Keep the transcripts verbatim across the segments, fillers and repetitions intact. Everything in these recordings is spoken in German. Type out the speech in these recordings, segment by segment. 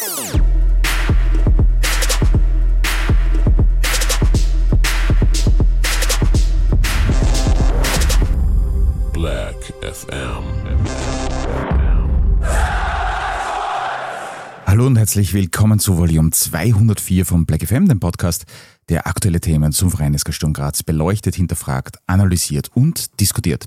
Black F M. Hallo und herzlich willkommen zu Volume zweihundertvier von Black F M, dem Podcast, der aktuelle Themen zum Verein S K Sturm Graz beleuchtet, hinterfragt, analysiert und diskutiert.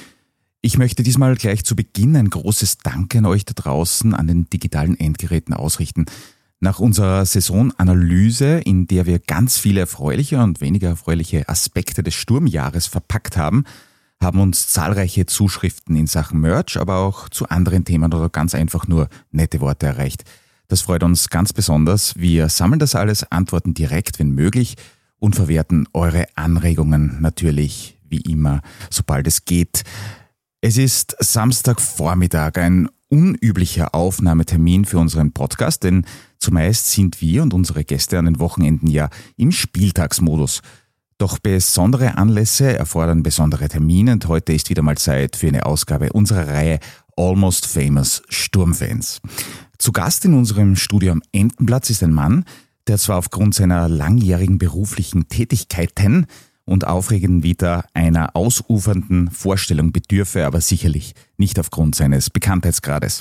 Ich möchte diesmal gleich zu Beginn ein großes Danke an euch da draußen an den digitalen Endgeräten ausrichten. Nach unserer Saisonanalyse, in der wir ganz viele erfreuliche und weniger erfreuliche Aspekte des Sturmjahres verpackt haben, haben uns zahlreiche Zuschriften in Sachen Merch, aber auch zu anderen Themen oder ganz einfach nur nette Worte erreicht. Das freut uns ganz besonders. Wir sammeln das alles, antworten direkt, wenn möglich, und verwerten eure Anregungen natürlich, wie immer, sobald es geht. Es ist Samstagvormittag, ein unüblicher Aufnahmetermin für unseren Podcast, denn zumeist sind wir und unsere Gäste an den Wochenenden ja im Spieltagsmodus. Doch besondere Anlässe erfordern besondere Termine und heute ist wieder mal Zeit für eine Ausgabe unserer Reihe Almost Famous Sturmfans. Zu Gast in unserem Studio am Entenplatz ist ein Mann, der zwar aufgrund seiner langjährigen beruflichen Tätigkeiten und aufregenden Vita einer ausufernden Vorstellung bedürfe, aber sicherlich nicht aufgrund seines Bekanntheitsgrades.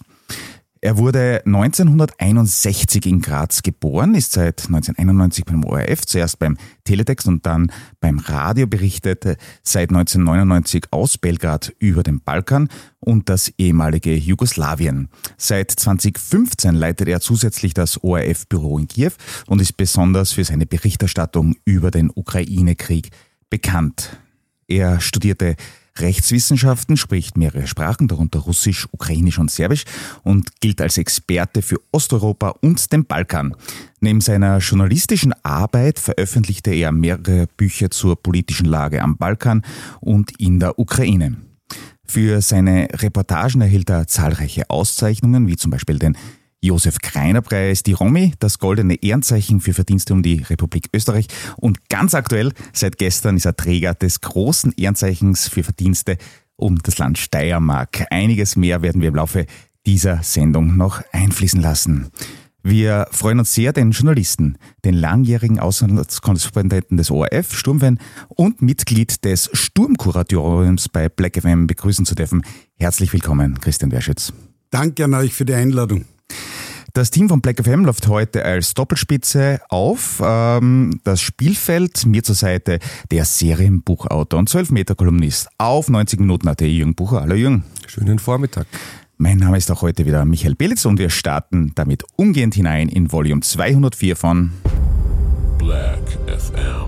Er wurde neunzehnhunderteinundsechzig in Graz geboren, ist seit neunzehnhunderteinundneunzig beim O R F, zuerst beim Teletext und dann beim Radio berichtete, seit neunzehnhundertneunundneunzig aus Belgrad über den Balkan und das ehemalige Jugoslawien. Seit zweitausendfünfzehn leitet er zusätzlich das O R F-Büro in Kiew und ist besonders für seine Berichterstattung über den Ukraine-Krieg bekannt. Er studierte Rechtswissenschaften, spricht mehrere Sprachen, darunter Russisch, Ukrainisch und Serbisch und gilt als Experte für Osteuropa und den Balkan. Neben seiner journalistischen Arbeit veröffentlichte er mehrere Bücher zur politischen Lage am Balkan und in der Ukraine. Für seine Reportagen erhielt er zahlreiche Auszeichnungen, wie zum Beispiel den Josef-Greiner-Preis, die Romy, das Goldene Ehrenzeichen für Verdienste um die Republik Österreich und ganz aktuell, seit gestern ist er Träger des großen Ehrenzeichens für Verdienste um das Land Steiermark. Einiges mehr werden wir im Laufe dieser Sendung noch einfließen lassen. Wir freuen uns sehr, den Journalisten, den langjährigen Auslandskorrespondenten des O R F, Sturmfan und Mitglied des Sturmkuratoriums bei Black F M begrüßen zu dürfen. Herzlich willkommen, Christian Werschütz. Danke an euch für die Einladung. Das Team von Black F M läuft heute als Doppelspitze auf. Das Spielfeld, mir zur Seite der Serienbuchautor und zwölf Meter Kolumnist auf neunzig Minuten A T, Jürgen Bucher. Hallo Jürgen. Schönen Vormittag. Mein Name ist auch heute wieder Michael Belitz und wir starten damit umgehend hinein in Volume zweihundertvier von Black F M.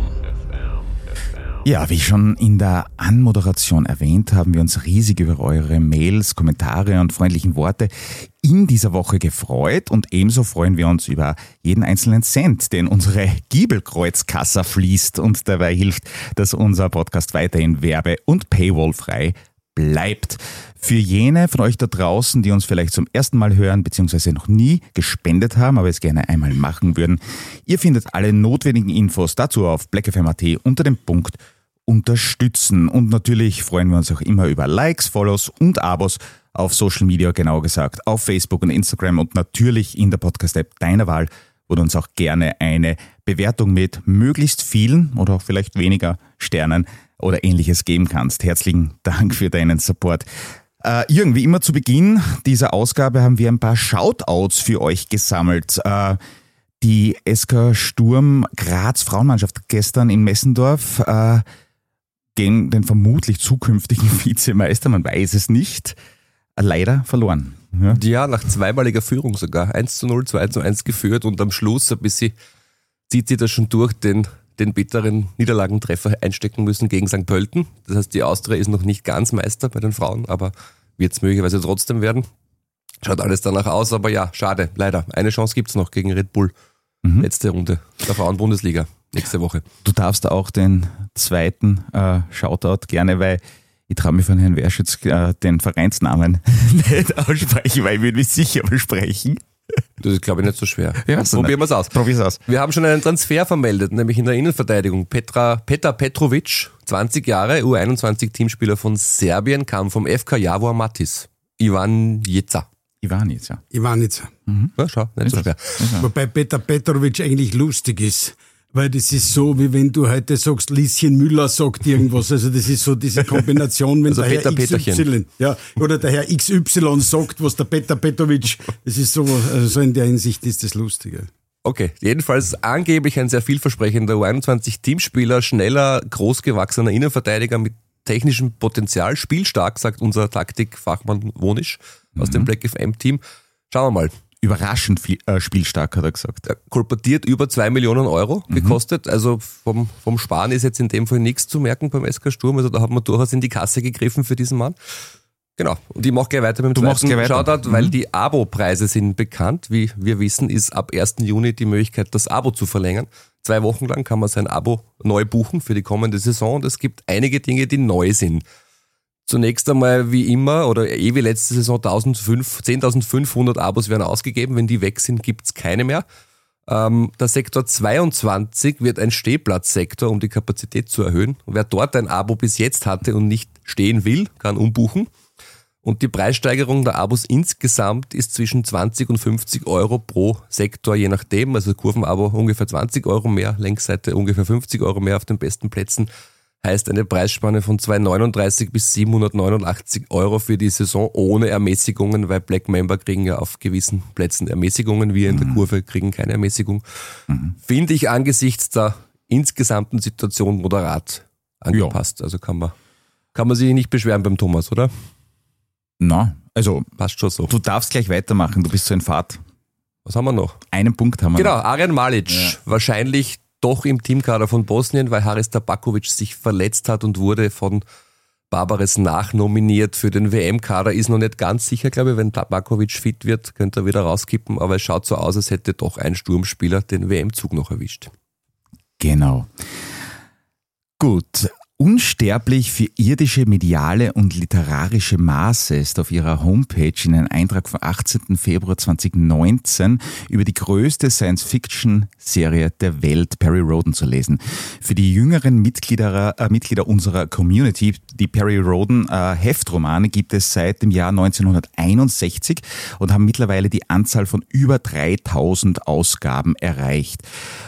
Ja, wie schon in der Anmoderation erwähnt, haben wir uns riesig über eure Mails, Kommentare und freundlichen Worte in dieser Woche gefreut und ebenso freuen wir uns über jeden einzelnen Cent, der in unsere Giebelkreuzkasse fließt und dabei hilft, dass unser Podcast weiterhin werbe- und paywallfrei bleibt. Für jene von euch da draußen, die uns vielleicht zum ersten Mal hören bzw. noch nie gespendet haben, aber es gerne einmal machen würden, ihr findet alle notwendigen Infos dazu auf black f m punkt a t unter dem Punkt Unterstützen. Und natürlich freuen wir uns auch immer über Likes, Follows und Abos auf Social Media, genauer gesagt auf Facebook und Instagram und natürlich in der Podcast-App deiner Wahl, wo du uns auch gerne eine Bewertung mit möglichst vielen oder auch vielleicht weniger Sternen oder ähnliches geben kannst. Herzlichen Dank für deinen Support. Äh, Jürgen, wie immer zu Beginn dieser Ausgabe haben wir ein paar Shoutouts für euch gesammelt. Äh, die S K Sturm Graz Frauenmannschaft gestern in Messendorf äh, gegen den vermutlich zukünftigen Vizemeister, man weiß es nicht, leider verloren. Ja, ja nach zweimaliger Führung sogar. eins zu null, zwei zu eins geführt und am Schluss ein bisschen zieht sie das schon durch, den, den bitteren Niederlagentreffer einstecken müssen gegen Sankt Pölten. Das heißt, die Austria ist noch nicht ganz Meister bei den Frauen, aber wird es möglicherweise trotzdem werden. Schaut alles danach aus, aber ja, schade, leider. Eine Chance gibt es noch gegen Red Bull. Mhm. Letzte Runde der Frauen-Bundesliga. Nächste Woche. Du darfst auch den zweiten äh, Shoutout gerne, weil ich traue mich von Herrn Werschütz äh, den Vereinsnamen nicht aussprechen, weil ich würde mich sicher besprechen. Das ist, glaube ich, nicht so schwer. Ja, so Probieren wir es aus. Probier's aus. Wir haben schon einen Transfer vermeldet, nämlich in der Innenverteidigung. Petra, Petar Petrovic, zwanzig Jahre, U einundzwanzig Teamspieler von Serbien, kam vom F K Javor Matis. Ivan Jeca. Ivanica. Ivanica. Mhm. Ja, schau, nicht so schwer. Wobei Peter Petrovic eigentlich lustig ist. Weil das ist so, wie wenn du heute sagst, Lieschen Müller sagt irgendwas. Also das ist so diese Kombination, wenn Also der Peter Herr X Y, Peterchen. ja, oder der Herr X Y sagt, was der Peter Petrovic, das ist so, also so in der Hinsicht ist das Lustige. Okay, jedenfalls angeblich ein sehr vielversprechender U einundzwanzig Teamspieler, schneller, großgewachsener Innenverteidiger mit technischem Potenzial, spielstark, sagt unser Taktikfachmann Wonisch aus Mhm. dem Black F M-Team. Schauen wir mal. Überraschend viel, äh, spielstark, hat er gesagt. Der kolportiert über zwei Millionen Euro gekostet. Also vom, vom Sparen ist jetzt in dem Fall nichts zu merken beim S K Sturm. Also da hat man durchaus in die Kasse gegriffen für diesen Mann. Genau. Und ich mache gleich weiter mit dem Du machst zweiten gleich weiter. Shoutout, weil Mhm. die Abo-Preise sind bekannt. Wie wir wissen, ist ab ersten Juni die Möglichkeit, das Abo zu verlängern. Zwei Wochen lang kann man sein Abo neu buchen für die kommende Saison. Und es gibt einige Dinge, die neu sind. Zunächst einmal wie immer oder eh wie letzte Saison zehntausendfünfhundert Abos werden ausgegeben. Wenn die weg sind, gibt's keine mehr. Ähm, der Sektor zweiundzwanzig wird ein Stehplatzsektor, um die Kapazität zu erhöhen. Wer dort ein Abo bis jetzt hatte und nicht stehen will, kann umbuchen. Und die Preissteigerung der Abos insgesamt ist zwischen zwanzig und fünfzig Euro pro Sektor, je nachdem. Also Kurvenabo ungefähr zwanzig Euro mehr, Längsseite ungefähr fünfzig Euro mehr auf den besten Plätzen. Heißt eine Preisspanne von zweihundertneununddreißig bis siebenhundertneunundachtzig Euro für die Saison ohne Ermäßigungen, weil Black Member kriegen ja auf gewissen Plätzen Ermäßigungen, wir in der Kurve kriegen keine Ermäßigung. Mhm. Finde ich angesichts der insgesamten Situation moderat angepasst. Also kann man, kann man sich nicht beschweren beim Thomas, oder? Na, also Passt schon so. du darfst gleich weitermachen, du bist so in Fahrt. Was haben wir noch? Einen Punkt haben wir Genau, noch. Arjan Malic, Ja. wahrscheinlich doch im Teamkader von Bosnien, weil Haris Tabakovic sich verletzt hat und wurde von Barbares nachnominiert für den W M-Kader. Ist noch nicht ganz sicher, glaube ich, wenn Tabakovic fit wird, könnte er wieder rauskippen, aber es schaut so aus, als hätte doch ein Sturmspieler den W M-Zug noch erwischt. Genau. Gut. Unsterblich für irdische, mediale und literarische Maße ist auf ihrer Homepage in einem Eintrag vom achtzehnten Februar zweitausendneunzehn über die größte Science-Fiction-Serie der Welt, Perry Rhodan, zu lesen. Für die jüngeren Mitglieder, äh, Mitglieder unserer Community, die Perry Rhodan äh, Heftromane gibt es seit dem Jahr neunzehnhunderteinundsechzig und haben mittlerweile die Anzahl von über dreitausend Ausgaben erreicht.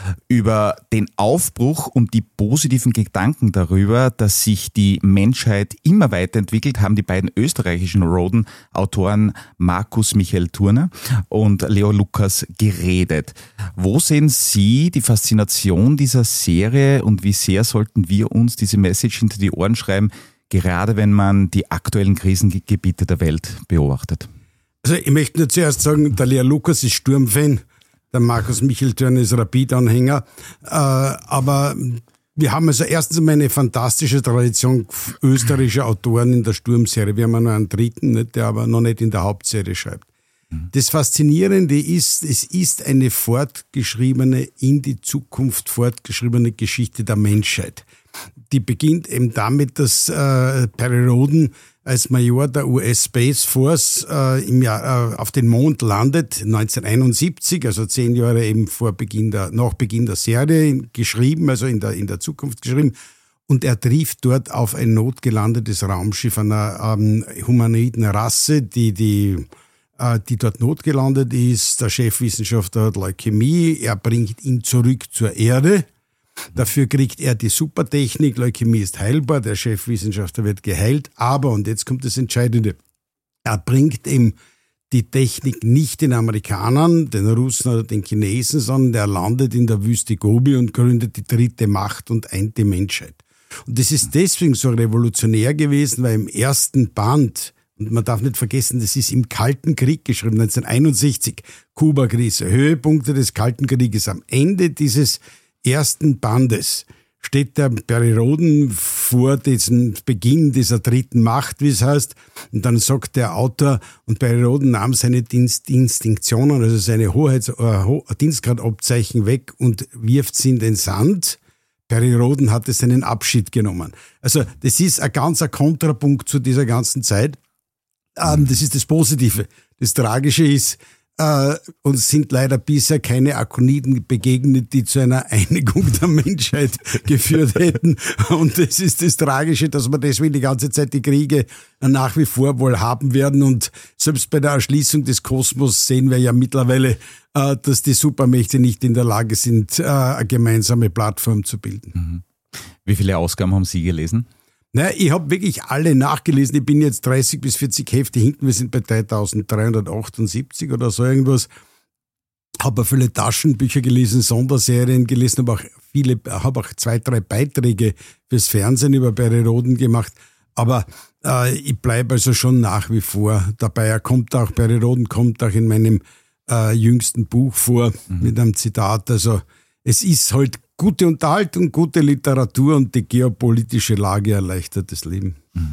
Über den Aufbruch und die positiven Gedanken darüber, dass sich die Menschheit immer weiterentwickelt, haben die beiden österreichischen Rhodan-Autoren Markus Michael Thurner und Leo Lukas geredet. Wo sehen Sie die Faszination dieser Serie und wie sehr sollten wir uns diese Message hinter die Ohren schreiben, gerade wenn man die aktuellen Krisengebiete der Welt beobachtet? Also ich möchte nur zuerst sagen, der Leo Lukas ist Sturmfan, der Markus Michael Thurner ist Rapid-Anhänger, äh, aber wir haben also erstens einmal eine fantastische Tradition österreichischer Autoren in der Sturmserie. Wir haben ja noch einen dritten, nicht, der aber noch nicht in der Hauptserie schreibt. Das Faszinierende ist, es ist eine fortgeschriebene, in die Zukunft fortgeschriebene Geschichte der Menschheit. Die beginnt eben damit, dass äh, Perry Rhodan als Major der U S Space Force äh, im Jahr, äh, auf den Mond landet, neunzehnhunderteinundsiebzig, also zehn Jahre eben vor Beginn der, nach Beginn der Serie geschrieben, also in der, in der Zukunft geschrieben. Und er trifft dort auf ein notgelandetes Raumschiff einer ähm, humanoiden Rasse, die, die, äh, die dort notgelandet ist. Der Chefwissenschaftler hat Leukämie, er bringt ihn zurück zur Erde. Dafür kriegt er die Supertechnik, Leukämie ist heilbar, der Chefwissenschaftler wird geheilt, aber, und jetzt kommt das Entscheidende, er bringt ihm die Technik nicht den Amerikanern, den Russen oder den Chinesen, sondern er landet in der Wüste Gobi und gründet die dritte Macht und eint die Menschheit. Und das ist deswegen so revolutionär gewesen, weil im ersten Band, und man darf nicht vergessen, das ist im Kalten Krieg geschrieben, neunzehnhunderteinundsechzig, Kuba-Krise, Höhepunkte des Kalten Krieges, am Ende dieses ersten Bandes steht der Perry Rhodan vor diesem Beginn dieser dritten Macht, wie es heißt, und dann sagt der Autor, und Perry Rhodan nahm seine Dienst, Distinktionen, also seine Hoheits, äh, Dienstgradabzeichen weg und wirft sie in den Sand. Perry Rhodan hatte seinen Abschied genommen. Also das ist ein ganzer Kontrapunkt zu dieser ganzen Zeit. Ähm, das ist das Positive. Das Tragische ist, Äh, uns sind leider bisher keine Akoniden begegnet, die zu einer Einigung der Menschheit geführt hätten. Und das ist das Tragische, dass wir deswegen die ganze Zeit die Kriege nach wie vor wohl haben werden. Und selbst bei der Erschließung des Kosmos sehen wir ja mittlerweile, äh, dass die Supermächte nicht in der Lage sind, äh, eine gemeinsame Plattform zu bilden. Mhm. Wie viele Ausgaben haben Sie gelesen? Naja, ich habe wirklich alle nachgelesen. Ich bin jetzt dreißig bis vierzig Hefte hinten. Wir sind bei dreitausenddreihundertachtundsiebzig oder so irgendwas. Habe auch viele Taschenbücher gelesen, Sonderserien gelesen, habe auch viele, habe auch zwei, drei Beiträge fürs Fernsehen über Perioden gemacht. Aber äh, ich bleibe also schon nach wie vor dabei. Er kommt auch, Perioden kommt auch in meinem äh, jüngsten Buch vor, mhm. mit einem Zitat. Also es ist halt gute Unterhaltung, gute Literatur und die geopolitische Lage erleichtert das Leben.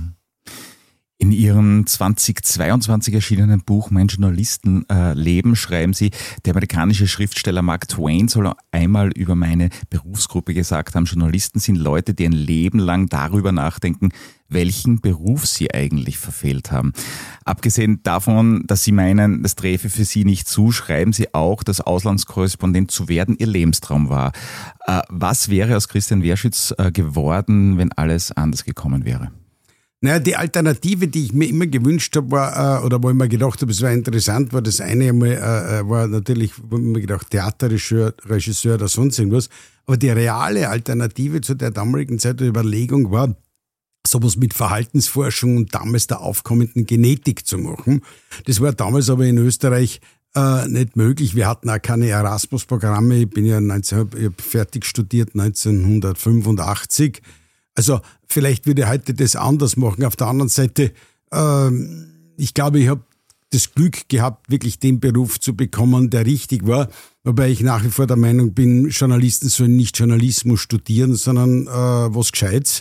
In Ihrem zweitausendzweiundzwanzig erschienenen Buch Mein Journalistenleben äh, schreiben Sie, der amerikanische Schriftsteller Mark Twain soll einmal über meine Berufsgruppe gesagt haben, Journalisten sind Leute, die ein Leben lang darüber nachdenken, welchen Beruf sie eigentlich verfehlt haben. Abgesehen davon, dass Sie meinen, das träfe für Sie nicht zu, schreiben Sie auch, dass Auslandskorrespondent zu werden Ihr Lebenstraum war. Äh, was wäre aus Christian Werschütz äh, geworden, wenn alles anders gekommen wäre? Naja, die Alternative, die ich mir immer gewünscht habe, war, oder wo ich mir gedacht habe, es war interessant, war das eine einmal, äh, war natürlich, wo ich mir gedacht, Theaterregisseur Regisseur oder sonst irgendwas. Aber die reale Alternative zu der damaligen Zeit der Überlegung war, sowas mit Verhaltensforschung und damals der aufkommenden Genetik zu machen. Das war damals aber in Österreich äh, nicht möglich. Wir hatten auch keine Erasmus-Programme. Ich bin ja neunzehn, ich hab fertig studiert neunzehnhundertfünfundachtzig. Also vielleicht würde ich heute das anders machen. Auf der anderen Seite, äh, ich glaube, ich habe das Glück gehabt, wirklich den Beruf zu bekommen, der richtig war. Wobei ich nach wie vor der Meinung bin, Journalisten sollen nicht Journalismus studieren, sondern äh, was Gescheites.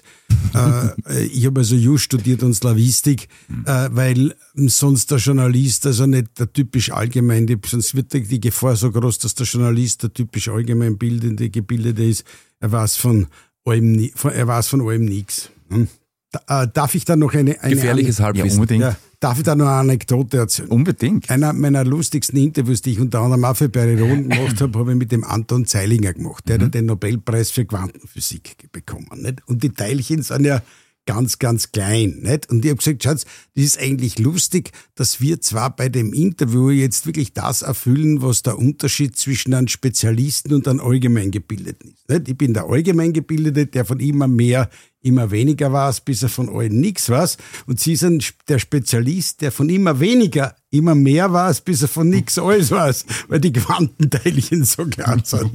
äh, ich habe also Jus studiert und Slavistik, äh, weil sonst der Journalist also nicht der typisch allgemeine, sonst wird die Gefahr so groß, dass der Journalist der typisch allgemein bildende, gebildete ist. Er weiß von allem, er weiß von allem nichts. Hm? Da, äh, darf ich da noch eine... eine Gefährliches Halbwissen. Ja, unbedingt. Ja, darf ich da noch eine Anekdote erzählen? Unbedingt. Einer meiner lustigsten Interviews, die ich unter anderem auch für Perioden gemacht habe, habe ich mit dem Anton Zeilinger gemacht. Der mhm. hat den Nobelpreis für Quantenphysik bekommen. Nicht? Und die Teilchen sind ja ganz, ganz klein. Nicht? Und ich habe gesagt, Schatz, das ist eigentlich lustig, dass wir zwar bei dem Interview jetzt wirklich das erfüllen, was der Unterschied zwischen einem Spezialisten und einem Allgemeingebildeten ist. Nicht? Ich bin der Allgemeingebildete, der von immer mehr, immer weniger weiß, bis er von allen nichts weiß. Und Sie sind der Spezialist, der von immer weniger, immer mehr weiß, bis er von nichts alles weiß, weil die Quantenteilchen so klar sind.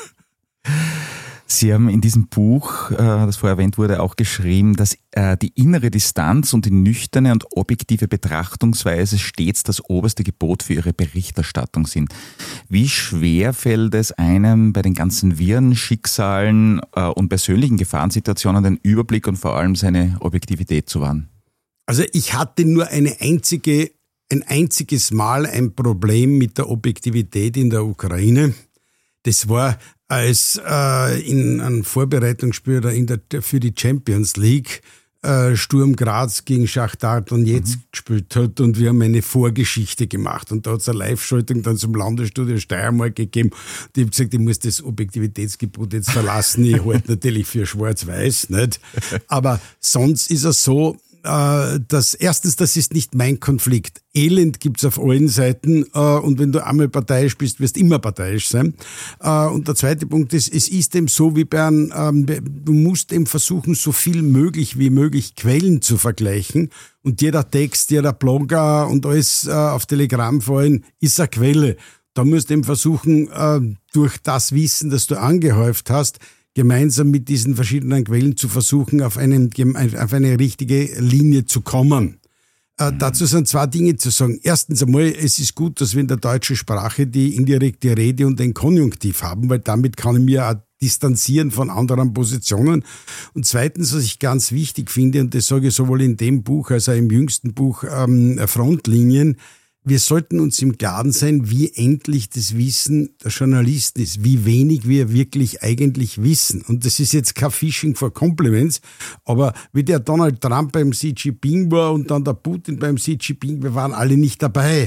Sie haben in diesem Buch, das vorher erwähnt wurde, auch geschrieben, dass die innere Distanz und die nüchterne und objektive Betrachtungsweise stets das oberste Gebot für Ihre Berichterstattung sind. Wie schwer fällt es einem bei den ganzen Viren, Schicksalen und persönlichen Gefahrensituationen den Überblick und vor allem seine Objektivität zu wahren? Also ich hatte nur eine einzige, ein einziges Mal ein Problem mit der Objektivität in der Ukraine. Das war, als äh, in einem Vorbereitungsspiel oder in der, für die Champions League äh, Sturm Graz gegen Schachtar Donetsk mhm. gespielt hat und wir haben eine Vorgeschichte gemacht. Und da hat es eine Live-Schaltung dann zum Landesstudio Steiermark gegeben. Und ich habe gesagt, ich muss das Objektivitätsgebot jetzt verlassen. Ich halte natürlich für schwarz-weiß, nicht? Aber sonst ist es so, dass erstens, das ist nicht mein Konflikt. Elend gibt's auf allen Seiten und wenn du einmal parteiisch bist, wirst du immer parteiisch sein. Und der zweite Punkt ist, es ist eben so wie bei einem, du musst eben versuchen, so viel möglich wie möglich Quellen zu vergleichen und jeder Text, jeder Blogger und alles auf Telegram vorhin ist eine Quelle. Da musst du eben versuchen, durch das Wissen, das du angehäuft hast, gemeinsam mit diesen verschiedenen Quellen zu versuchen, auf, einen, auf eine richtige Linie zu kommen. Äh, dazu sind zwei Dinge zu sagen. Erstens einmal, es ist gut, dass wir in der deutschen Sprache die indirekte Rede und den Konjunktiv haben, weil damit kann ich mir auch distanzieren von anderen Positionen. Und zweitens, was ich ganz wichtig finde, und das sage ich sowohl in dem Buch als auch im jüngsten Buch ähm, Frontlinien, wir sollten uns im Klaren sein, wie endlich das Wissen der Journalisten ist, wie wenig wir wirklich eigentlich wissen. Und das ist jetzt kein Fishing for Compliments, aber wie der Donald Trump beim Xi Jinping war und dann der Putin beim Xi Jinping, wir waren alle nicht dabei.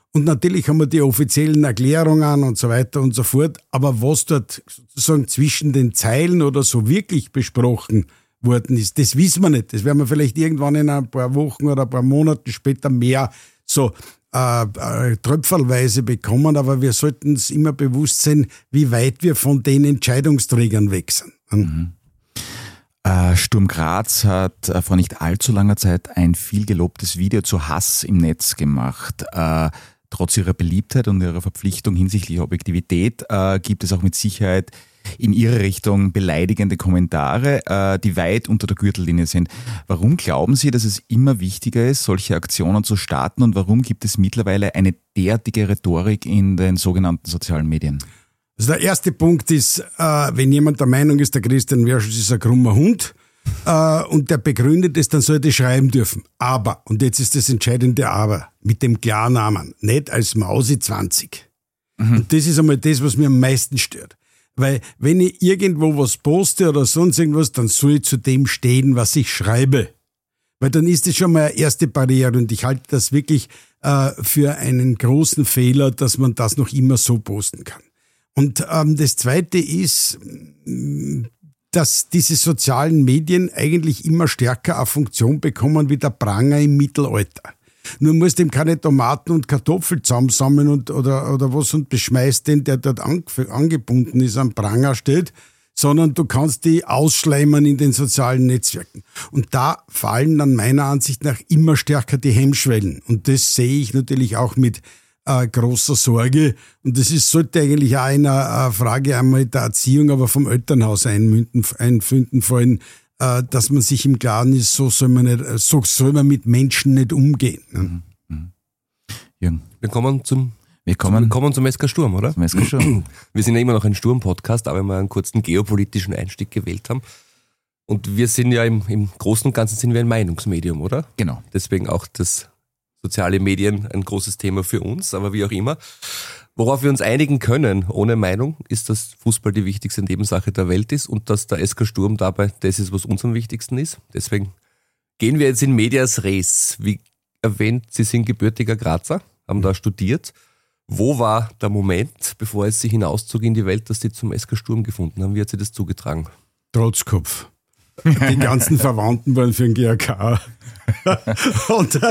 Und natürlich haben wir die offiziellen Erklärungen und so weiter und so fort. Aber was dort sozusagen zwischen den Zeilen oder so wirklich besprochen worden ist, das wissen wir nicht. Das werden wir vielleicht irgendwann in ein paar Wochen oder ein paar Monaten später mehr so äh, äh, tröpfelweise bekommen. Aber wir sollten uns immer bewusst sein, wie weit wir von den Entscheidungsträgern weg sind. Mhm. Äh, Sturm Graz hat äh, vor nicht allzu langer Zeit ein viel gelobtes Video zu Hass im Netz gemacht. Äh, Trotz ihrer Beliebtheit und ihrer Verpflichtung hinsichtlich Objektivität äh, gibt es auch mit Sicherheit in ihre Richtung beleidigende Kommentare, äh, die weit unter der Gürtellinie sind. Warum glauben Sie, dass es immer wichtiger ist, solche Aktionen zu starten, und warum gibt es mittlerweile eine derartige Rhetorik in den sogenannten sozialen Medien? Also der erste Punkt ist, äh, wenn jemand der Meinung ist, der Christian Werschels ist ein krummer Hund, Uh, und der begründet es, dann soll er das schreiben dürfen. Aber, und jetzt ist das entscheidende Aber, mit dem Klarnamen, nicht als Mausi zwanzig. Mhm. Und das ist einmal das, was mir am meisten stört. Weil wenn ich irgendwo was poste oder sonst irgendwas, dann soll ich zu dem stehen, was ich schreibe. Weil dann ist das schon mal eine erste Barriere, und ich halte das wirklich uh, für einen großen Fehler, dass man das noch immer so posten kann. Und ähm, das Zweite ist, dass diese sozialen Medien eigentlich immer stärker eine Funktion bekommen wie der Pranger im Mittelalter. Nur musst du ihm keine Tomaten und Kartoffeln zusammensammeln und, oder, oder was und beschmeißt den, der dort angebunden ist, am Pranger steht, sondern du kannst die ausschleimen in den sozialen Netzwerken. Und da fallen dann meiner Ansicht nach immer stärker die Hemmschwellen. Und das sehe ich natürlich auch mit Äh, großer Sorge. Und das ist, sollte eigentlich auch eine äh, Frage einmal der Erziehung, aber vom Elternhaus einmünden, einfinden fallen, äh, dass man sich im Klaren ist, so soll man nicht, so soll man mit Menschen nicht umgehen. Ne? Mhm. Jürgen. Wir kommen zum, wir kommen, wir kommen zum S K Sturm, oder? Zum S K Sturm. Wir sind ja immer noch ein Sturm-Podcast, aber wenn wir einen kurzen geopolitischen Einstieg gewählt haben. Und wir sind ja im, im Großen und Ganzen sind wir ein Meinungsmedium, oder? Genau. Deswegen auch das soziale Medien ein großes Thema für uns, aber wie auch immer. Worauf wir uns einigen können, ohne Meinung, ist, dass Fußball die wichtigste Nebensache der Welt ist und dass der S K Sturm dabei das ist, was uns am wichtigsten ist. Deswegen gehen wir jetzt in medias res. Wie erwähnt, Sie sind gebürtiger Grazer, haben da studiert. Wo war der Moment, bevor es Sie hinauszog in die Welt, dass Sie zum S K Sturm gefunden haben? Wie hat Sie das zugetragen? Trotzkopf. Die ganzen Verwandten waren für den G R K. und äh,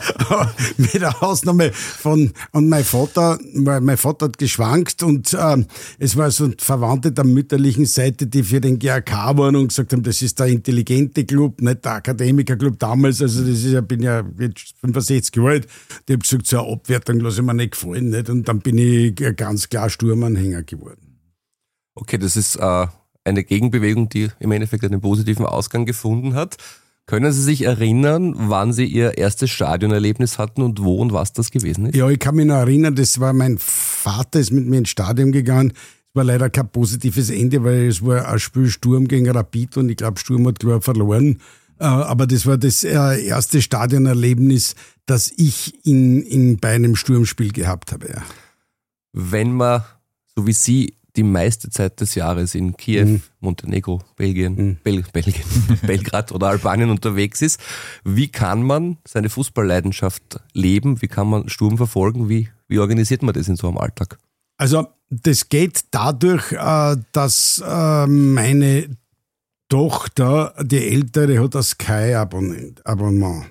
mit der Ausnahme von, und mein Vater, mein Vater hat geschwankt, und äh, es war so Verwandte der mütterlichen Seite, die für den G R K waren und gesagt haben, das ist der intelligente Club, nicht der Akademikerclub damals, also das ist ja, bin ja jetzt fünfundsechzig Jahre alt, die haben gesagt, so eine Abwertung lasse ich mir nicht gefallen, nicht? Und dann bin ich ganz klar Sturmanhänger geworden. Okay, das ist äh eine Gegenbewegung, die im Endeffekt einen positiven Ausgang gefunden hat. Können Sie sich erinnern, wann Sie Ihr erstes Stadionerlebnis hatten und wo und was das gewesen ist? Ja, ich kann mich noch erinnern, das war mein Vater, ist mit mir ins Stadion gegangen. Es war leider kein positives Ende, weil es war ein Spiel Sturm gegen Rapid und ich glaube, Sturm hat klar verloren. Aber das war das erste Stadionerlebnis, das ich in, in, bei einem Sturmspiel gehabt habe. Ja. Wenn man, so wie Sie, die meiste Zeit des Jahres in Kiew, mhm. Montenegro, Belgien, mhm. Bel- Belgien, Belgrad oder Albanien unterwegs ist. Wie kann man seine Fußballleidenschaft leben? Wie kann man Sturm verfolgen? Wie, wie organisiert man das in so einem Alltag? Also das geht dadurch, dass meine Tochter, die Ältere, hat ein Sky-Abonnement.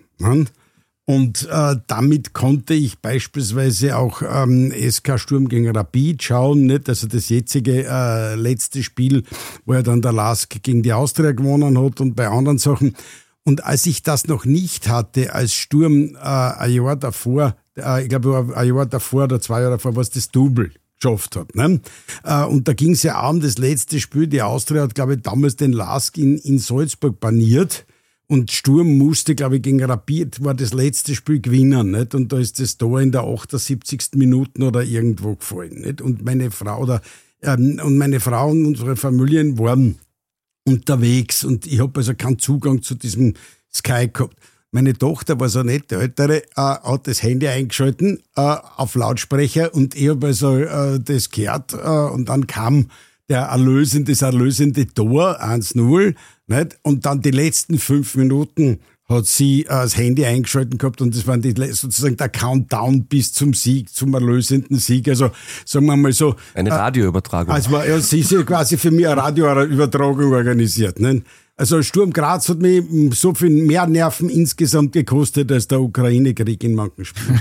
Und äh, damit konnte ich beispielsweise auch ähm, S K Sturm gegen Rapid schauen, nicht? Also das jetzige äh, letzte Spiel, wo er dann der Lask gegen die Austria gewonnen hat und bei anderen Sachen. Und als ich das noch nicht hatte, als Sturm äh, ein Jahr davor, äh, ich glaube ein Jahr davor oder zwei Jahre davor, was das Double geschafft hat. Ne? Äh, und da ging es ja auch um das letzte Spiel. Die Austria hat, glaube ich, damals den Lask in, in Salzburg baniert. Und Sturm musste, glaube ich, gegen Rapid, war das letzte Spiel gewinnen, nicht? Und da ist das Tor in der achtundsiebzigsten Minute oder irgendwo gefallen, nicht? Und meine Frau oder, ähm, und meine Frau und unsere Familien waren unterwegs und ich habe also keinen Zugang zu diesem Sky gehabt. Meine Tochter war so nett, die Ältere, äh, hat das Handy eingeschalten, äh, auf Lautsprecher und ich habe also äh, das gehört, äh, und dann kam der erlösende, das erlösende Tor, eins null, nicht? Und dann die letzten fünf Minuten hat sie äh, das Handy eingeschaltet gehabt und das war die, sozusagen der Countdown bis zum Sieg, zum erlösenden Sieg. Also sagen wir mal so. Eine Radioübertragung. Äh, also war, ja, sie ist ja quasi für mich eine Radioübertragung organisiert. Ne? Also Sturm Graz hat mich so viel mehr Nerven insgesamt gekostet als der Ukraine-Krieg in manchen Spielen.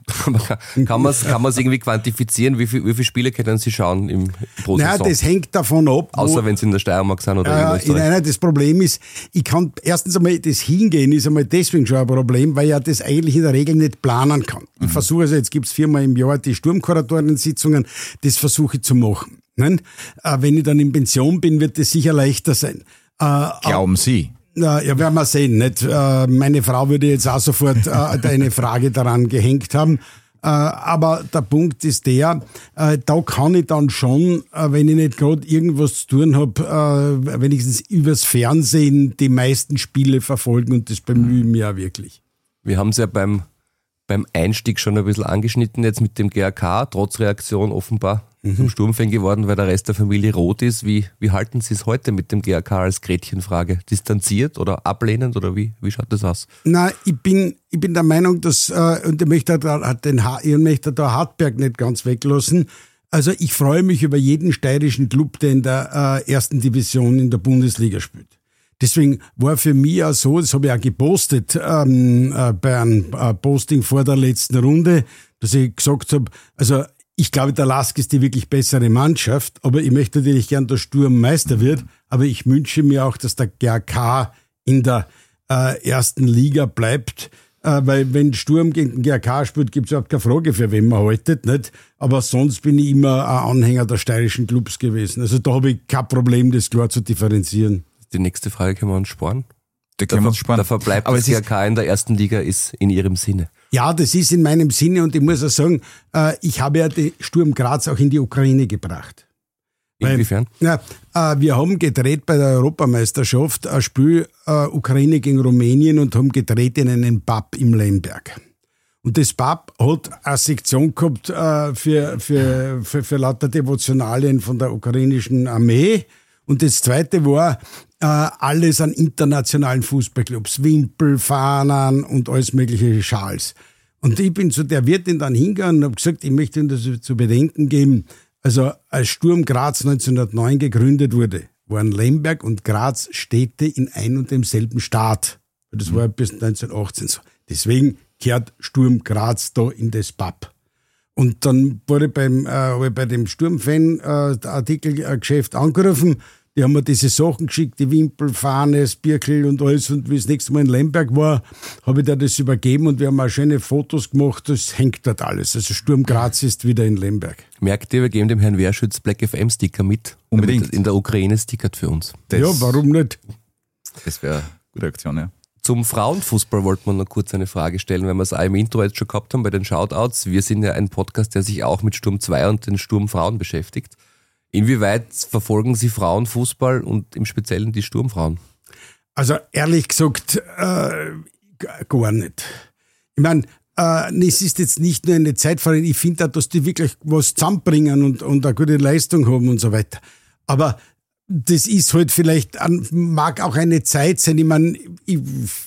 kann man es kann man's irgendwie quantifizieren? Wie, viel, wie viele Spiele können Sie schauen im pro Naja, Saison? das hängt davon ab. Außer wenn Sie in der Steiermark sind oder Äh, in Österreich. nein, das Problem ist, ich kann erstens einmal das Hingehen ist einmal deswegen schon ein Problem, weil ich ja das eigentlich in der Regel nicht planen kann. Mhm. Ich versuche also, jetzt gibt's viermal im Jahr die Sturmkuratoren-Sitzungen, das versuche ich zu machen. Nein? Äh, wenn ich dann in Pension bin, wird das sicher leichter sein. Äh, Glauben Sie? Ja, werden wir sehen. Nicht? Äh, meine Frau würde jetzt auch sofort äh, eine Frage daran gehängt haben. Äh, aber der Punkt ist der, äh, da kann ich dann schon, äh, wenn ich nicht gerade irgendwas zu tun habe, äh, wenigstens übers Fernsehen die meisten Spiele verfolgen und das bemühe ich mich auch wirklich. Wir haben es ja beim, beim Einstieg schon ein bisschen angeschnitten, jetzt mit dem G A K, trotz Reaktion offenbar mhm. zum Sturmfan geworden, weil der Rest der Familie rot ist. Wie, wie halten Sie es heute mit dem G A K als Gretchenfrage? Distanziert oder ablehnend oder wie, wie schaut das aus? Na, ich bin, ich bin der Meinung, dass, äh, und ich möchte da, den, ich möchte da Hartberg nicht ganz weglassen. Also ich freue mich über jeden steirischen Club, der in der äh, ersten Division in der Bundesliga spielt. Deswegen war für mich auch so, das habe ich auch gepostet ähm, äh, bei einem äh, Posting vor der letzten Runde, dass ich gesagt habe, also ich glaube, der Lask ist die wirklich bessere Mannschaft, aber ich möchte natürlich gern, dass Sturm Meister wird, aber ich wünsche mir auch, dass der G A K in der äh, ersten Liga bleibt, äh, weil wenn Sturm gegen den G A K spielt, gibt es überhaupt keine Frage, für wen man haltet, nicht? Aber sonst bin ich immer ein Anhänger der steirischen Clubs gewesen. Also da habe ich kein Problem, das klar zu differenzieren. Die nächste Frage können wir uns sparen. Da können wir uns sparen. Der Verbleib Aber des G A K in der ersten Liga ist in Ihrem Sinne. Ja, das ist in meinem Sinne und ich muss auch sagen, äh, ich habe ja die Sturm Graz auch in die Ukraine gebracht. Inwiefern? Weil, ja, äh, wir haben gedreht bei der Europameisterschaft ein Spiel äh, Ukraine gegen Rumänien und haben gedreht in einem Pub im Lemberg. Und das Pub hat eine Sektion gehabt äh, für, für, für, für lauter Devotionalien von der ukrainischen Armee. Und das zweite war äh, alles an internationalen Fußballclubs, Wimpel, Fahnen und alles mögliche Schals. Und ich bin zu der Wirtin dann hingegangen und habe gesagt, ich möchte Ihnen das zu bedenken geben. Also als Sturm Graz neunzehnhundertneun gegründet wurde, waren Lemberg und Graz Städte in ein und demselben Staat. Das war bis neunzehnhundertachtzehn so. Deswegen kehrt Sturm Graz da in das Pub. Und dann wurde beim, äh, bei dem Sturmfan-Artikelgeschäft äh, angerufen. Die haben mir diese Sachen geschickt, die Wimpel, Fahne, das Birkel und alles. Und wie das nächste Mal in Lemberg war, habe ich da das übergeben und wir haben auch schöne Fotos gemacht. Das hängt dort alles. Also Sturm Graz ist wieder in Lemberg. Merkt ihr, wir geben dem Herrn Wehrschütz Black F M-Sticker mit. Unbedingt. In der Ukraine stickert für uns. Das, Ja, warum nicht? Das wäre eine gute Aktion, ja. Zum Frauenfußball wollte man noch kurz eine Frage stellen, weil wir es auch im Intro jetzt schon gehabt haben bei den Shoutouts. Wir sind ja ein Podcast, der sich auch mit Sturm zwei und den Sturmfrauen beschäftigt. Inwieweit verfolgen Sie Frauenfußball und im Speziellen die Sturmfrauen? Also ehrlich gesagt, äh, gar nicht. Ich meine, äh, es ist jetzt nicht nur eine Zeitfrage, ich finde auch, dass die wirklich was zusammenbringen und, und eine gute Leistung haben und so weiter. Aber das ist halt vielleicht, mag auch eine Zeit sein, ich meine, ich,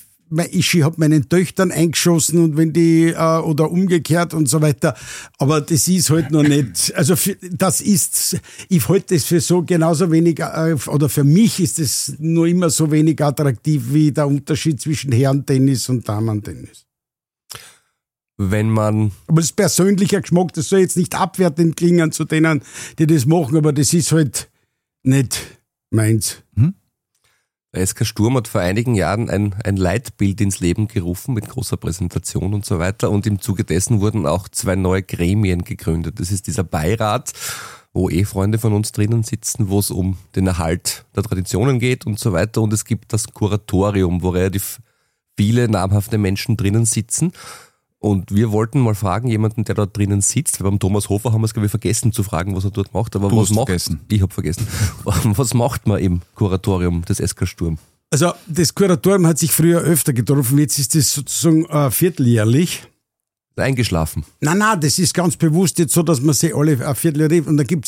ich habe meinen Töchtern eingeschossen und wenn die, äh, oder umgekehrt und so weiter, aber das ist halt noch nicht, also für, das ist, ich halte das für so genauso wenig, äh, oder für mich ist es nur immer so wenig attraktiv wie der Unterschied zwischen Herrentennis und Damen-Tennis. Wenn man... Aber das ist persönlicher Geschmack, das soll jetzt nicht abwertend klingen zu denen, die das machen, aber das ist halt nicht meins. Hm? Der S K Sturm hat vor einigen Jahren ein, ein Leitbild ins Leben gerufen mit großer Präsentation und so weiter und im Zuge dessen wurden auch zwei neue Gremien gegründet. Das ist dieser Beirat, wo eh Freunde von uns drinnen sitzen, wo es um den Erhalt der Traditionen geht und so weiter und es gibt das Kuratorium, wo relativ viele namhafte Menschen drinnen sitzen. Und wir wollten mal fragen, jemanden, der dort drinnen sitzt, weil beim Thomas Hofer haben wir es, glaube ich, vergessen zu fragen, was er dort macht. Aber du was hast macht, vergessen. Ich habe vergessen. Was macht man im Kuratorium des S K Sturm? Also das Kuratorium hat sich früher öfter getroffen, jetzt ist das sozusagen äh, vierteljährlich. Eingeschlafen. Nein, nein, das ist ganz bewusst jetzt so, dass man sie alle ein Vierteljährlich und da gibt's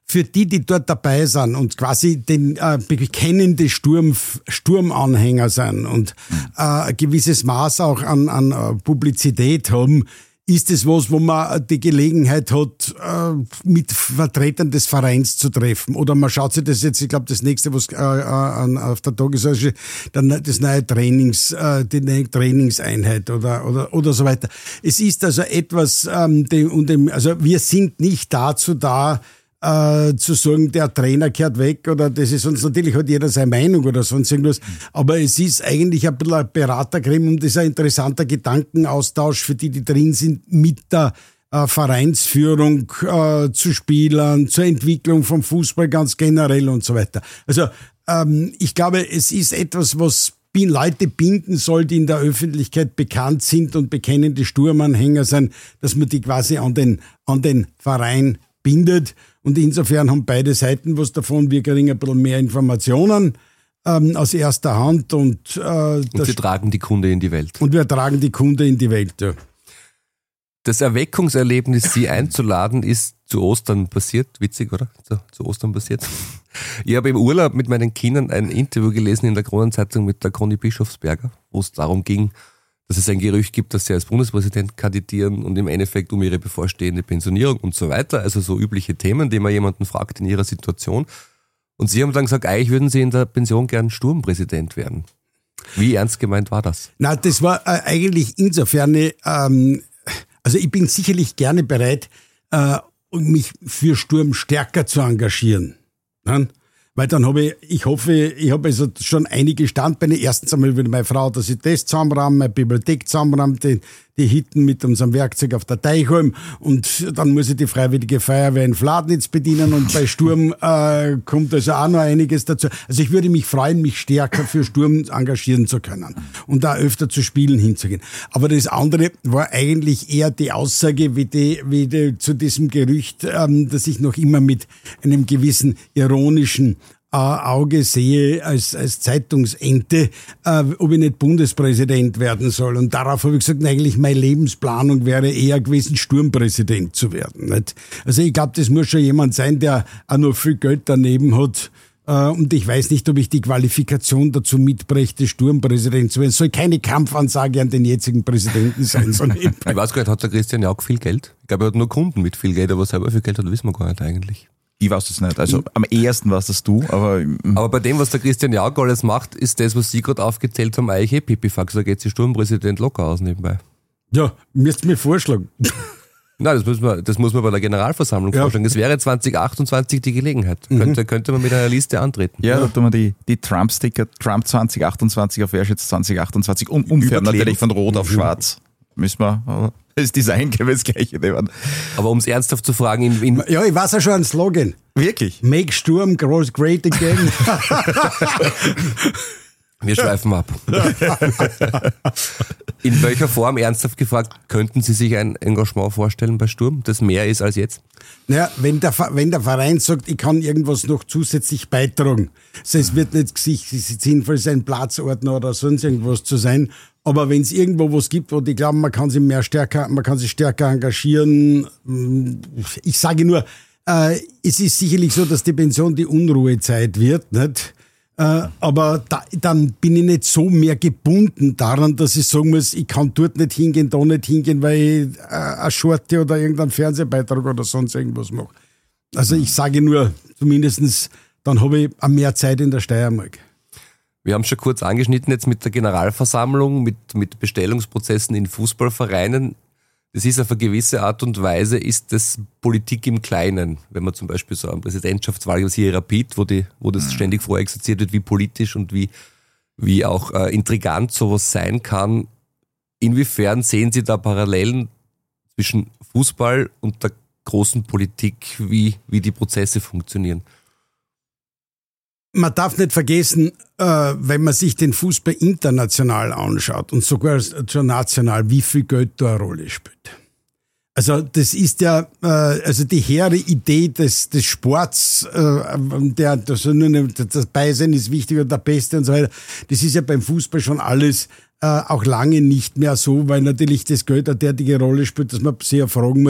für die, die dort dabei sind und quasi den äh, bekennende Sturm, Sturmanhänger sind und äh, ein gewisses Maß auch an, an uh, Publizität haben, ist es was, wo man die Gelegenheit hat, äh, mit Vertretern des Vereins zu treffen. Oder man schaut sich das jetzt, ich glaube, das nächste, was äh, äh, auf der Tagesordnung ist, dann das neue Trainings, äh, die neue Trainingseinheit oder, oder, oder so weiter. Es ist also etwas, ähm, dem, und dem, also wir sind nicht dazu da, Äh, zu sagen, der Trainer kehrt weg oder das ist uns, natürlich hat jeder seine Meinung oder sonst irgendwas, aber es ist eigentlich ein bisschen ein Beratergremium, das ist ein interessanter Gedankenaustausch für die, die drin sind, mit der äh, Vereinsführung äh, zu Spielern, zur Entwicklung vom Fußball ganz generell und so weiter. Also ähm, ich glaube, es ist etwas, was Leute binden soll, die in der Öffentlichkeit bekannt sind und bekennende Sturmanhänger sind, dass man die quasi an den, an den Verein bindet. Und insofern haben beide Seiten was davon. Wir kriegen ein bisschen mehr Informationen ähm, aus erster Hand. Und, äh, und wir tragen die Kunde in die Welt. Und wir tragen die Kunde in die Welt, ja. Das Erweckungserlebnis, Sie einzuladen, ist zu Ostern passiert. Witzig, oder? Zu, zu Ostern passiert. Ich habe im Urlaub mit meinen Kindern ein Interview gelesen in der Kronenzeitung mit der Conny Bischofsberger, wo es darum ging, dass es ein Gerücht gibt, dass sie als Bundespräsident kandidieren und im Endeffekt um ihre bevorstehende Pensionierung und so weiter. Also so übliche Themen, die man jemanden fragt in ihrer Situation. Und sie haben dann gesagt, eigentlich würden sie in der Pension gern Sturmpräsident werden. Wie ernst gemeint war das? Na, das war äh, eigentlich insofern, ähm, also ich bin sicherlich gerne bereit, äh, mich für Sturm stärker zu engagieren. Ne? Weil dann habe ich, ich hoffe, ich habe also schon einige Standbeine. Erstens einmal will meine Frau, dass ich das zusammenrahmen, meine Bibliothek zusammenrahmen, die, die Hitten mit unserem Werkzeug auf der Teichholm. Und dann muss ich die Freiwillige Feuerwehr in Fladnitz bedienen und bei Sturm äh, kommt also auch noch einiges dazu. Also ich würde mich freuen, mich stärker für Sturm engagieren zu können und da öfter zu Spielen hinzugehen. Aber das andere war eigentlich eher die Aussage, wie die, wie die zu diesem Gerücht, ähm, dass ich noch immer mit einem gewissen ironischen äh, Auge sehe als, als Zeitungsente, äh, ob ich nicht Bundespräsident werden soll. Und darauf habe ich gesagt, eigentlich meine Lebensplanung wäre eher gewesen, Sturmpräsident zu werden. Nicht? Also ich glaube, das muss schon jemand sein, der auch noch viel Geld daneben hat. Uh, und ich weiß nicht, ob ich die Qualifikation dazu mitbrächte, Sturmpräsident zu werden. Es soll keine Kampfansage an den jetzigen Präsidenten sein. So ich weiß gar nicht, hat der Christian Jauch viel Geld? Ich glaube, er hat nur Kunden mit viel Geld, aber selber viel Geld hat, wissen wir gar nicht eigentlich. Ich weiß es nicht. Also am ehesten warst das du, aber... Aber bei dem, was der Christian Jauch alles macht, ist das, was Sie gerade aufgezählt haben, eigentlich eh Pipifax. Da geht sich Sturmpräsident locker aus nebenbei. Ja, müsst mir vorschlagen. Nein, das muss man, das muss man bei der Generalversammlung ja. vorschlagen. Das wäre zwanzig achtundzwanzig die Gelegenheit. Mhm. Könnte, könnte man mit einer Liste antreten. Ja, da tun wir die, die Trump-Sticker, Trump zwanzig achtundzwanzig auf Wehrschutz zwanzig achtundzwanzig um, umfärben, natürlich von Rot auf Schwarz. Müssen wir, das Design können wir das Gleiche nehmen. Aber um es ernsthaft zu fragen, in, in ja, ich weiß ja schon einen Slogan. Wirklich? Make Sturm great again. Wir schweifen ab. In welcher Form, ernsthaft gefragt, könnten Sie sich ein Engagement vorstellen bei Sturm, das mehr ist als jetzt? Naja, wenn der, wenn der Verein sagt, ich kann irgendwas noch zusätzlich beitragen, das heißt, es wird nicht sinnvoll sein, Platzordner oder sonst irgendwas zu sein, aber wenn es irgendwo was gibt, wo die glauben, man kann sich mehr stärker, man kann sich stärker engagieren, ich sage nur, äh, es ist sicherlich so, dass die Pension die Unruhezeit wird, nicht? Äh, aber da, dann bin ich nicht so mehr gebunden daran, dass ich sagen muss, ich kann dort nicht hingehen, da nicht hingehen, weil ich äh, eine Schorte oder irgendeinen Fernsehbeitrag oder sonst irgendwas mache. Also ich sage nur, zumindestens, dann habe ich auch mehr Zeit in der Steiermark. Wir haben schon kurz angeschnitten jetzt mit der Generalversammlung, mit, mit Bestellungsprozessen in Fußballvereinen. Das ist auf eine gewisse Art und Weise, ist das Politik im Kleinen. Wenn man zum Beispiel so eine Präsidentschaftswahl, wie hier Rapid, wo, die, wo das ständig vorexerziert wird, wie politisch und wie, wie auch äh, intrigant sowas sein kann. Inwiefern sehen Sie da Parallelen zwischen Fußball und der großen Politik, wie, wie die Prozesse funktionieren? Man darf nicht vergessen, äh, wenn man sich den Fußball international anschaut und sogar schon national, wie viel Geld da eine Rolle spielt. Also das ist ja, äh, also die hehre Idee des, des Sports, äh, der, das, nur das Beisein ist wichtiger, der Beste und so weiter, das ist ja beim Fußball schon alles äh, auch lange nicht mehr so, weil natürlich das Geld eine derartige Rolle spielt, dass man sich ja fragen muss,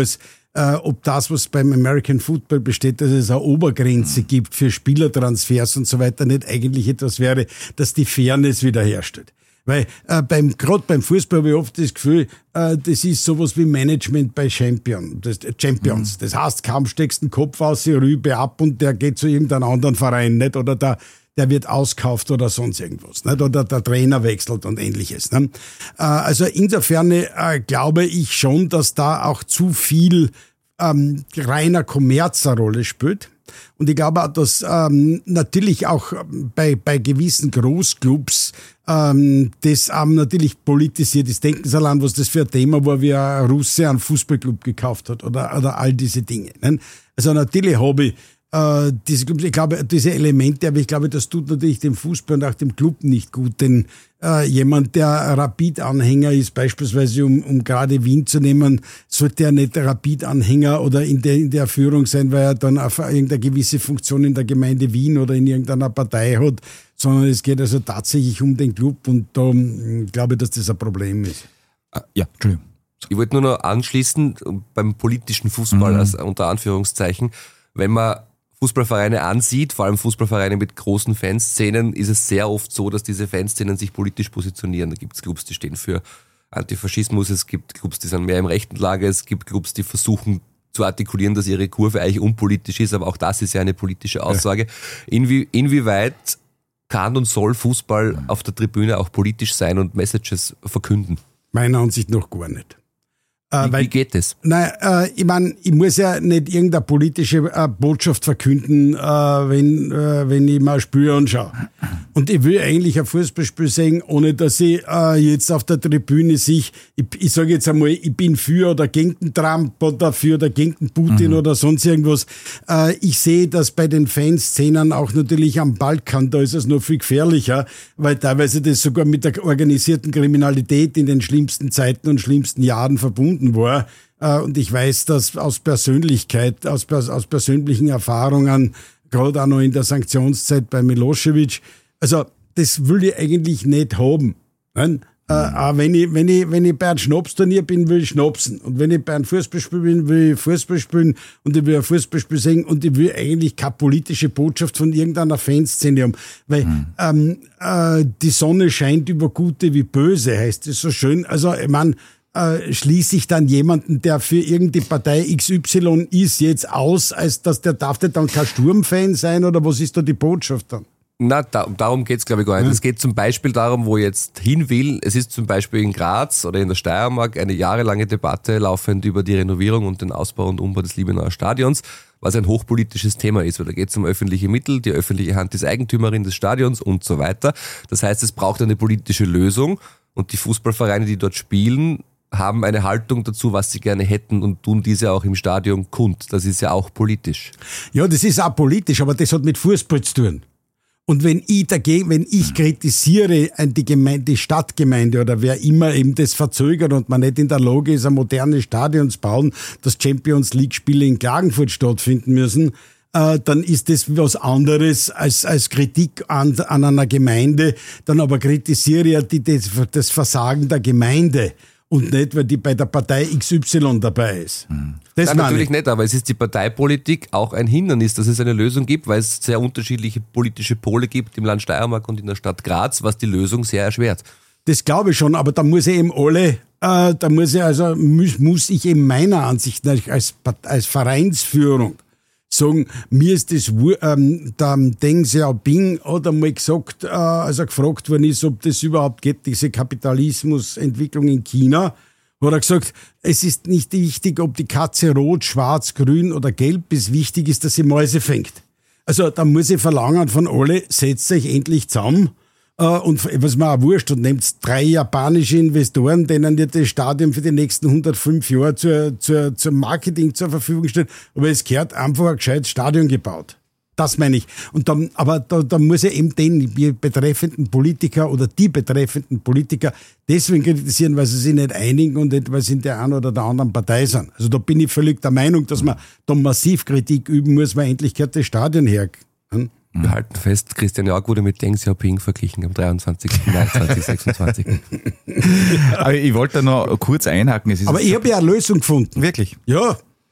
äh, ob das, was beim American Football besteht, dass es eine Obergrenze gibt für Spielertransfers und so weiter, nicht eigentlich etwas wäre, dass die Fairness wiederherstellt. Weil äh, beim gerade beim Fußball habe ich oft das Gefühl, äh, das ist sowas wie Management bei Champion, das, äh, Champions. Mhm. Das heißt, kaum steckst den Kopf aus, die Rübe ab und der geht zu irgendeinem anderen Verein, nicht? Oder der, der wird auskauft oder sonst irgendwas, nicht? Oder der Trainer wechselt und Ähnliches. Nicht? Äh, also insofern äh, glaube ich schon, dass da auch zu viel ähm, reiner Kommerz eine Rolle spielt. Und ich glaube auch, dass ähm, natürlich auch bei, bei gewissen Großclubs ähm, das ähm, natürlich politisiert ist. Denken Sie allein, was das für ein Thema war, wie ein Russe einen Fußballclub gekauft hat oder, oder all diese Dinge. Ne? Also natürlich habe ich äh, diese Clubs, ich glaube, diese Elemente, aber ich glaube, das tut natürlich dem Fußball und auch dem Club nicht gut, denn äh, jemand, der Rapid-Anhänger ist, beispielsweise um, um gerade Wien zu nehmen, sollte er nicht Rapid-Anhänger oder in der, in der Führung sein, weil er dann auf irgendeine gewisse Funktion in der Gemeinde Wien oder in irgendeiner Partei hat, sondern es geht also tatsächlich um den Club und da äh, glaube ich, dass das ein Problem ist. Ja, Entschuldigung. Ich wollte nur noch anschließen, beim politischen Fußball, mhm. also unter Anführungszeichen, wenn man Fußballvereine ansieht, vor allem Fußballvereine mit großen Fanszenen, ist es sehr oft so, dass diese Fanszenen sich politisch positionieren. Da gibt es Clubs, die stehen für Antifaschismus, es gibt Clubs, die sind mehr im rechten Lager, es gibt Clubs, die versuchen zu artikulieren, dass ihre Kurve eigentlich unpolitisch ist, aber auch das ist ja eine politische Aussage. Ja. Inwie, inwieweit kann und soll Fußball auf der Tribüne auch politisch sein und Messages verkünden? Meiner Ansicht nach gar nicht. Äh, wie, weil, wie geht das? Nein, äh, ich meine, ich muss ja nicht irgendeine politische äh, Botschaft verkünden, äh, wenn, äh, wenn ich mal ein Spiel anschaue. Und ich will eigentlich ein Fußballspiel sehen, ohne dass ich äh, jetzt auf der Tribüne sich, ich, ich sage jetzt einmal, ich bin für oder gegen den Trump oder für oder gegen den Putin mhm. oder sonst irgendwas. Äh, ich sehe das bei den Fanszenen auch natürlich am Balkan, da ist es noch viel gefährlicher, weil teilweise das sogar mit der organisierten Kriminalität in den schlimmsten Zeiten und schlimmsten Jahren verbunden war. Und ich weiß das aus Persönlichkeit, aus, aus persönlichen Erfahrungen, gerade auch noch in der Sanktionszeit bei Milosevic. Also, das will ich eigentlich nicht haben. Mhm. Äh, auch wenn ich, wenn ich, wenn ich bei einem Schnapsturnier bin, will ich schnapsen. Und wenn ich bei einem Fußballspiel bin, will ich Fußball spielen und ich will ein Fußballspiel sehen und ich will eigentlich keine politische Botschaft von irgendeiner Fanszene haben. Weil, mhm. ähm, äh, die Sonne scheint über Gute wie Böse, heißt es so schön. Also, ich meine, Äh, schließe ich dann jemanden, der für irgendeine Partei X Y ist, jetzt aus, als dass der darf der dann kein Sturmfan sein oder was ist da die Botschaft dann? Na, da, darum geht's glaube ich gar nicht. Ja. Es geht zum Beispiel darum, wo ich jetzt hin will. Es ist zum Beispiel in Graz oder in der Steiermark eine jahrelange Debatte laufend über die Renovierung und den Ausbau und Umbau des Liebenauer Stadions, was ein hochpolitisches Thema ist, weil da geht es um öffentliche Mittel, die öffentliche Hand ist Eigentümerin des Stadions und so weiter. Das heißt, es braucht eine politische Lösung und die Fußballvereine, die dort spielen, haben eine Haltung dazu, was sie gerne hätten und tun diese auch im Stadion kund. Das ist ja auch politisch. Ja, das ist auch politisch, aber das hat mit Fußball zu tun. Und wenn ich dagegen, wenn ich kritisiere die Gemeinde, die Stadtgemeinde oder wer immer eben das verzögert und man nicht in der Lage ist, ein modernes Stadion zu bauen, dass Champions League Spiele in Klagenfurt stattfinden müssen, äh, dann ist das was anderes als, als Kritik an, an einer Gemeinde. Dann aber kritisiere ich die, das, das Versagen der Gemeinde. Und nicht, weil die bei der Partei X Y dabei ist. Das Nein, natürlich nicht, aber es ist die Parteipolitik auch ein Hindernis, dass es eine Lösung gibt, weil es sehr unterschiedliche politische Pole gibt im Land Steiermark und in der Stadt Graz, was die Lösung sehr erschwert. Das glaube ich schon, aber da muss ich eben alle, äh, da muss ich also, muss, muss ich eben meiner Ansicht nach als, als Vereinsführung sagen, mir ist das, ähm, der Deng Xiaoping hat einmal gesagt, äh, als er gefragt worden ist, ob das überhaupt geht, diese Kapitalismusentwicklung in China, hat er gesagt, es ist nicht wichtig, ob die Katze rot, schwarz, grün oder gelb ist, wichtig ist, dass sie Mäuse fängt. Also da muss ich verlangen von alle, setzt euch endlich zusammen. Und was mir auch wurscht, und nehmt drei japanische Investoren, denen ihr das Stadion für die nächsten hundertfünf Jahre zur, zur, zum Marketing zur Verfügung stellt. Aber es gehört einfach ein gescheites Stadion gebaut. Das meine ich. Und dann, aber da, da muss ja eben den die betreffenden Politiker oder die betreffenden Politiker deswegen kritisieren, weil sie sich nicht einigen und nicht, weil sie in der einen oder der anderen Partei sind. Also da bin ich völlig der Meinung, dass man da massiv Kritik üben muss, weil endlich gehört das Stadion her. Hm? Wir halten fest, Christian Jörg wurde mit Deng Xiaoping verglichen am dreiundzwanzigsten Mai zweitausendsechsundzwanzig. Aber ich wollte da noch kurz einhaken. Es ist Aber ich habe ja eine Lösung gefunden. Wirklich? Ja.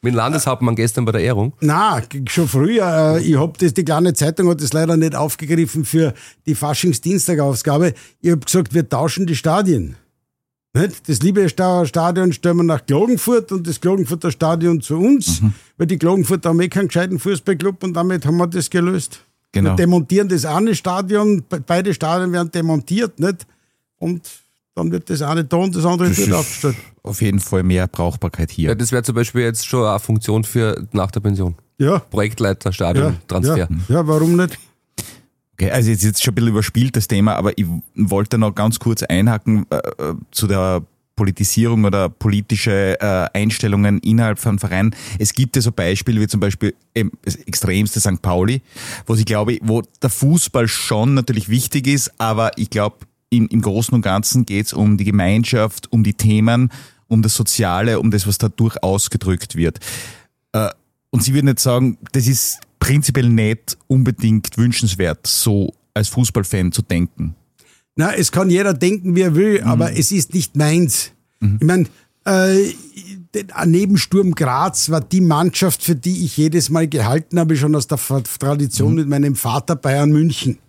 Mit dem Landeshauptmann gestern bei der Ehrung? Na, schon früher. Ich habe das, die kleine Zeitung hat das leider nicht aufgegriffen für die Faschingsdienstagausgabe. Ich habe gesagt, wir tauschen die Stadien. Nicht? Das Liebestauer Stadion stellen wir nach Klagenfurt und das Klagenfurter Stadion zu uns, mhm. weil die Klagenfurter haben eh keinen gescheiten Fußballclub und damit haben wir das gelöst. Genau. Wir demontieren das eine Stadion, beide Stadien werden demontiert, nicht? Und dann wird das eine da und das andere das wird aufgestellt. Auf jeden Fall mehr Brauchbarkeit hier. Ja, das wäre zum Beispiel jetzt schon eine Funktion für nach der Pension. Ja. Projektleiter, Stadion, Ja, Transfer. ja, ja, warum nicht? Okay, also jetzt ist jetzt schon ein bisschen überspielt das Thema, aber ich wollte noch ganz kurz einhaken äh, zu der Politisierung oder politische äh, Einstellungen innerhalb von Vereinen. Es gibt ja so Beispiele wie zum Beispiel eben das extremste Sankt Pauli, wo ich glaube, wo der Fußball schon natürlich wichtig ist, aber ich glaube, im, im Großen und Ganzen geht es um die Gemeinschaft, um die Themen, um das Soziale, um das, was dadurch ausgedrückt wird. Äh, und Sie würden jetzt sagen, das ist prinzipiell nicht unbedingt wünschenswert, so als Fußballfan zu denken. Na, es kann jeder denken, wie er will, mhm. aber es ist nicht meins. Mhm. Ich meine, äh, neben Sturm Graz war die Mannschaft, für die ich jedes Mal gehalten habe, schon aus der Tradition mhm. mit meinem Vater Bayern München.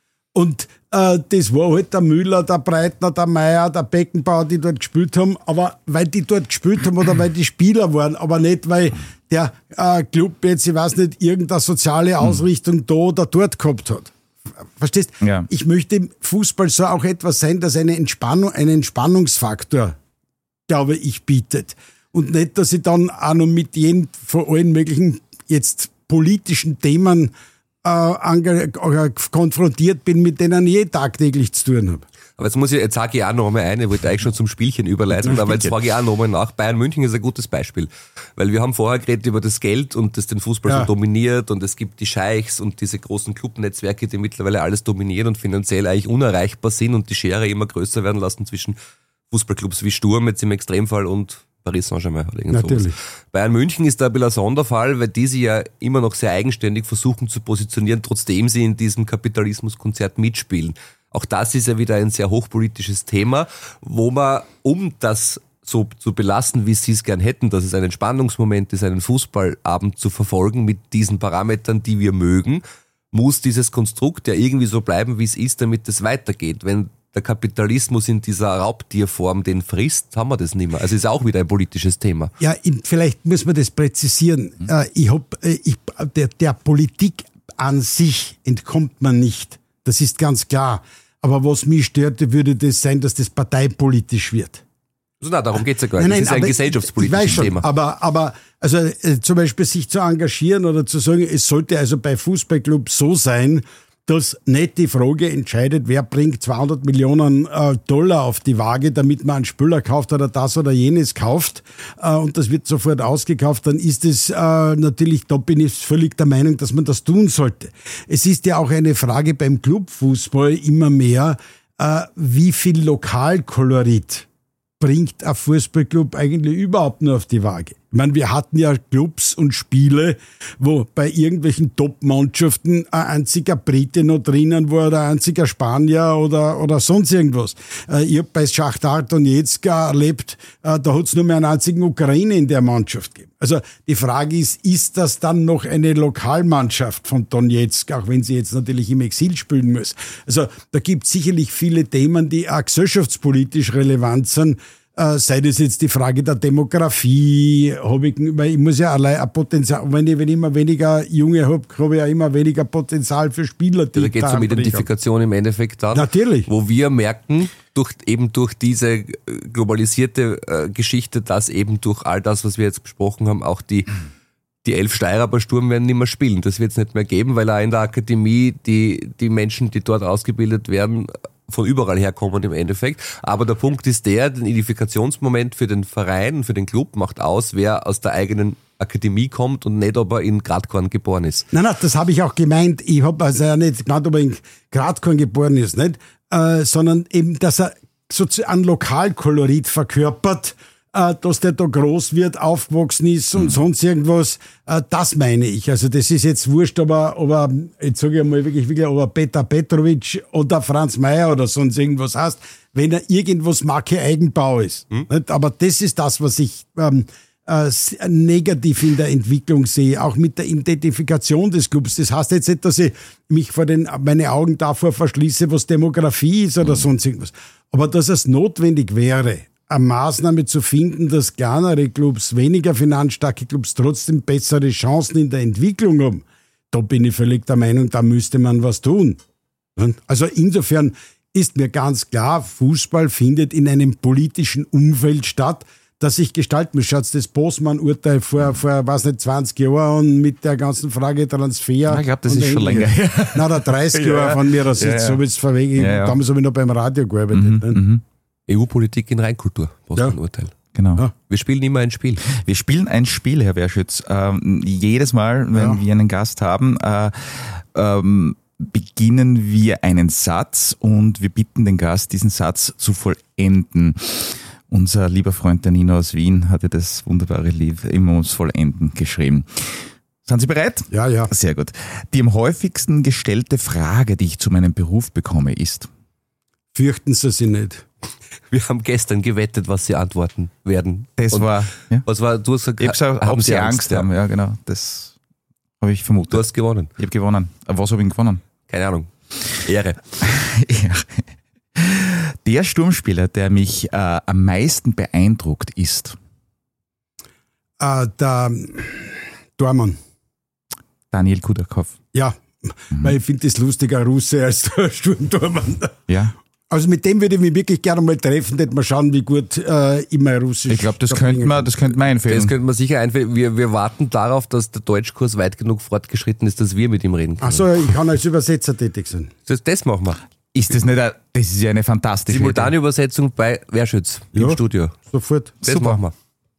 Und äh, das war halt der Müller, der Breitner, der Meier, der Beckenbauer, die dort gespielt haben, aber weil die dort gespielt haben oder weil die Spieler waren, aber nicht, weil der äh, Club jetzt, ich weiß nicht, irgendeine soziale Ausrichtung da oder dort gehabt hat. Verstehst? Ja. Ich möchte im Fußball so auch etwas sein, das eine Entspannung, einen Entspannungsfaktor, glaube ich, bietet. Und nicht, dass ich dann auch noch mit jedem von allen möglichen jetzt politischen Themen äh, ange- äh, konfrontiert bin, mit denen ich eh tagtäglich zu tun habe. Aber jetzt muss ich, jetzt sage ich auch noch einmal ein, ich wollte eigentlich schon zum Spielchen überleiten, Zum aber jetzt Spielchen. frage ich auch noch einmal nach. Bayern München ist ein gutes Beispiel. Weil wir haben vorher geredet über das Geld und das den Fußball Ja. so dominiert und es gibt die Scheichs und diese großen Clubnetzwerke, die mittlerweile alles dominieren und finanziell eigentlich unerreichbar sind und die Schere immer größer werden lassen zwischen Fußballclubs wie Sturm jetzt im Extremfall und Paris Saint-Germain. Oder irgend Natürlich. sowas. Bayern München ist da ein bisschen ein Sonderfall, weil die sich ja immer noch sehr eigenständig versuchen zu positionieren, trotzdem sie in diesem Kapitalismuskonzert mitspielen. Auch das ist ja wieder ein sehr hochpolitisches Thema, wo man, um das so zu belassen, wie sie es gern hätten, dass es ein Entspannungsmoment ist, einen Fußballabend zu verfolgen mit diesen Parametern, die wir mögen, muss dieses Konstrukt ja irgendwie so bleiben, wie es ist, damit es weitergeht. Wenn der Kapitalismus in dieser Raubtierform den frisst, haben wir das nicht mehr. Also ist auch wieder ein politisches Thema. Ja, ich- vielleicht muss man das präzisieren. Mhm. Ich hab, ich, der, der Politik an sich entkommt man nicht. Das ist ganz klar. Aber was mich störte, würde das sein, dass das parteipolitisch wird. Also nein, darum geht's ja gar nicht. Das ist ein aber gesellschaftspolitisches ich weiß schon, Thema. Aber, aber also äh, zum Beispiel sich zu engagieren oder zu sagen, es sollte also bei Fußballclubs so sein, dass nicht die Frage entscheidet, wer bringt zweihundert Millionen äh, Dollar auf die Waage, damit man einen Spieler kauft oder das oder jenes kauft äh, und das wird sofort ausgekauft, dann ist es äh, natürlich, da bin ich völlig der Meinung, dass man das tun sollte. Es ist ja auch eine Frage beim Clubfußball immer mehr, äh, wie viel Lokalkolorit bringt ein Fußballclub eigentlich überhaupt nur auf die Waage. Ich meine, wir hatten ja Clubs und Spiele, wo bei irgendwelchen Top-Mannschaften ein einziger Brite noch drinnen war oder ein einziger Spanier oder, oder sonst irgendwas. Ich habe bei Schachtar Donetsk erlebt, da hat es nur mehr einen einzigen Ukraine in der Mannschaft gegeben. Also die Frage ist, ist das dann noch eine Lokalmannschaft von Donetsk, auch wenn sie jetzt natürlich im Exil spielen muss? Also da gibt es sicherlich viele Themen, die auch gesellschaftspolitisch relevant sind. Äh, sei das jetzt die Frage der Demografie, hab ich, weil ich muss ja allein ein Potenzial, wenn ich, wenn ich immer weniger Junge habe, habe ich ja immer weniger Potenzial für Spieler, die Da geht es um Identifikation im Endeffekt dann. Natürlich. Wo wir merken, durch, eben durch diese globalisierte äh, Geschichte, dass eben durch all das, was wir jetzt besprochen haben, auch die, die elf Steirer bei Sturm werden nicht mehr spielen. Das wird es nicht mehr geben, weil auch in der Akademie die, die Menschen, die dort ausgebildet werden, von überall herkommen im Endeffekt. Aber der Punkt ist der, den Identifikationsmoment für den Verein, für den Club macht aus, wer aus der eigenen Akademie kommt und nicht, ob er in Gradkorn geboren ist. Nein, nein, das habe ich auch gemeint. Ich habe also ja nicht gemeint, ob er in Gradkorn geboren ist, nicht? Äh, sondern eben, dass er sozusagen einen Lokalkolorit verkörpert, äh, dass der da groß wird, aufgewachsen ist und mhm. sonst irgendwas. Äh, das meine ich. Also das ist jetzt wurscht, aber, aber jetzt sage ich mal wirklich, wirklich, ob er Petar Petrovic oder Franz Mayer oder sonst irgendwas heißt, wenn er irgendwas Marke Eigenbau ist. Mhm. Nicht? Aber das ist das, was ich ähm, äh, negativ in der Entwicklung sehe, auch mit der Identifikation des Clubs. Das heißt jetzt nicht, dass ich mich vor den, meine Augen davor verschließe, was Demografie ist oder sonst irgendwas. Aber dass es notwendig wäre, eine Maßnahme zu finden, dass kleinere Clubs, weniger finanzstarke Clubs trotzdem bessere Chancen in der Entwicklung haben, da bin ich völlig der Meinung, da müsste man was tun. Also insofern ist mir ganz klar, Fußball findet in einem politischen Umfeld statt, das sich gestalten muss. Schaut das Bosman-Urteil vor, vor, weiß nicht, zwanzig Jahren mit der ganzen Frage Transfer. Ja, ich glaube, das ist schon länger her. Na, der dreißig ja, Jahre von mir aus ja, jetzt, so wie es verwegen. Ja, ja. Damals habe ich noch beim Radio gearbeitet. Mhm, ne? mhm. E U-Politik in Reinkultur, Bosman-Urteil. Ja. Genau. Ja. Wir spielen immer ein Spiel. Wir spielen ein Spiel, Herr Werschütz. Ähm, jedes Mal, wenn Ja. wir einen Gast haben, äh, ähm, beginnen wir einen Satz und wir bitten den Gast, diesen Satz zu vollenden. Unser lieber Freund der Nino aus Wien hatte das wunderbare Lied immer ums Vollenden geschrieben. Sind Sie bereit? Ja, ja. Sehr gut. Die am häufigsten gestellte Frage, die ich zu meinem Beruf bekomme, ist: Fürchten Sie sich nicht. Wir haben gestern gewettet, was Sie antworten werden. Das Und war, ja? Was war, du hast gesagt, Ich habe haben ob Sie Angst haben, ja genau. Das habe ich vermutet. Du hast gewonnen. Ich habe gewonnen. Aber was habe ich gewonnen? Keine Ahnung. Ehre. Ja. Der Sturmspieler, der mich äh, am meisten beeindruckt, ist Äh, der Dormann. Daniel Kudakov. Ja, Mhm. weil ich finde das lustiger Russe als der Sturmtormann. Ja, Also mit dem würde ich mich wirklich gerne mal treffen, nicht mal schauen, wie gut äh, ich mein Russisch ich glaube, das da könnte bringen man, kann. das könnte man einfällen. Das könnte man sicher einfällen. Wir, wir warten darauf, dass der Deutschkurs weit genug fortgeschritten ist, dass wir mit ihm reden können. Ach so, ich kann als Übersetzer tätig sein. Das, das machen wir. Ist das nicht, ein, das ist ja eine fantastische Simultane Übersetzung bei Werschütz im Ja. Studio. Sofort. Das Super. machen wir.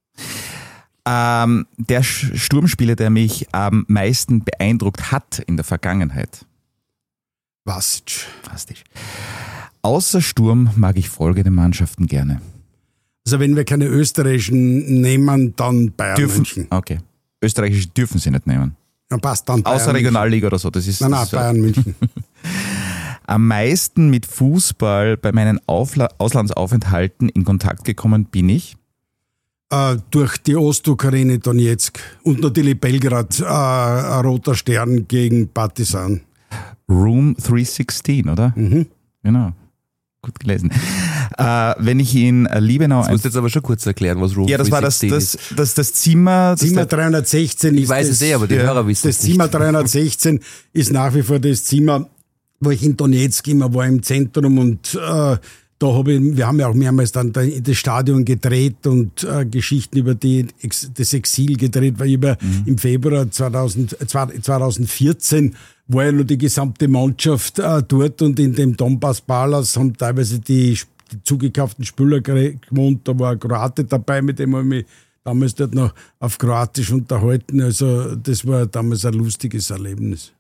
Ähm, der Sch- Sturmspieler, der mich am meisten beeindruckt hat in der Vergangenheit. Vasic. Fantastisch. Außer Sturm mag ich folgende Mannschaften gerne. Also wenn wir keine österreichischen nehmen, dann Bayern Dürfen, München. okay. Österreichische dürfen sie nicht nehmen. Dann passt dann Bayern Außer Regionalliga oder so. Das ist, München. Nein, das nein, ist Bayern München. Am meisten mit Fußball bei meinen Aufla- Auslandsaufenthalten in Kontakt gekommen bin ich. äh, durch die Ostukraine Donetsk und natürlich Belgrad, äh, ein roter Stern gegen Partisan. Room dreihundertsechzehn, oder? Mhm. Genau. Gut gelesen. Äh, wenn ich in Liebenau... Das musst du jetzt aber schon kurz erklären, was Room ja, das war das, dreihundertsechzehn das, das, das Zimmer... Das Zimmer der, dreihundertsechzehn ist Ich weiß es das, eh, aber die ja, Hörer wissen das es nicht. Zimmer dreihundertsechzehn ist nach wie vor das Zimmer, wo ich in Donetsk immer war, im Zentrum, und äh, da habe ich, wir haben ja auch mehrmals dann das Stadion gedreht und äh, Geschichten über die, das Exil gedreht, weil über mhm. im Februar zweitausend, zweitausendvierzehn war ja nur die gesamte Mannschaft äh, dort, und in dem Donbass Palace haben teilweise die, die zugekauften Spieler gewohnt. Da war ein Kroate dabei, mit dem habe ich mich damals dort noch auf Kroatisch unterhalten. Also das war damals ein lustiges Erlebnis.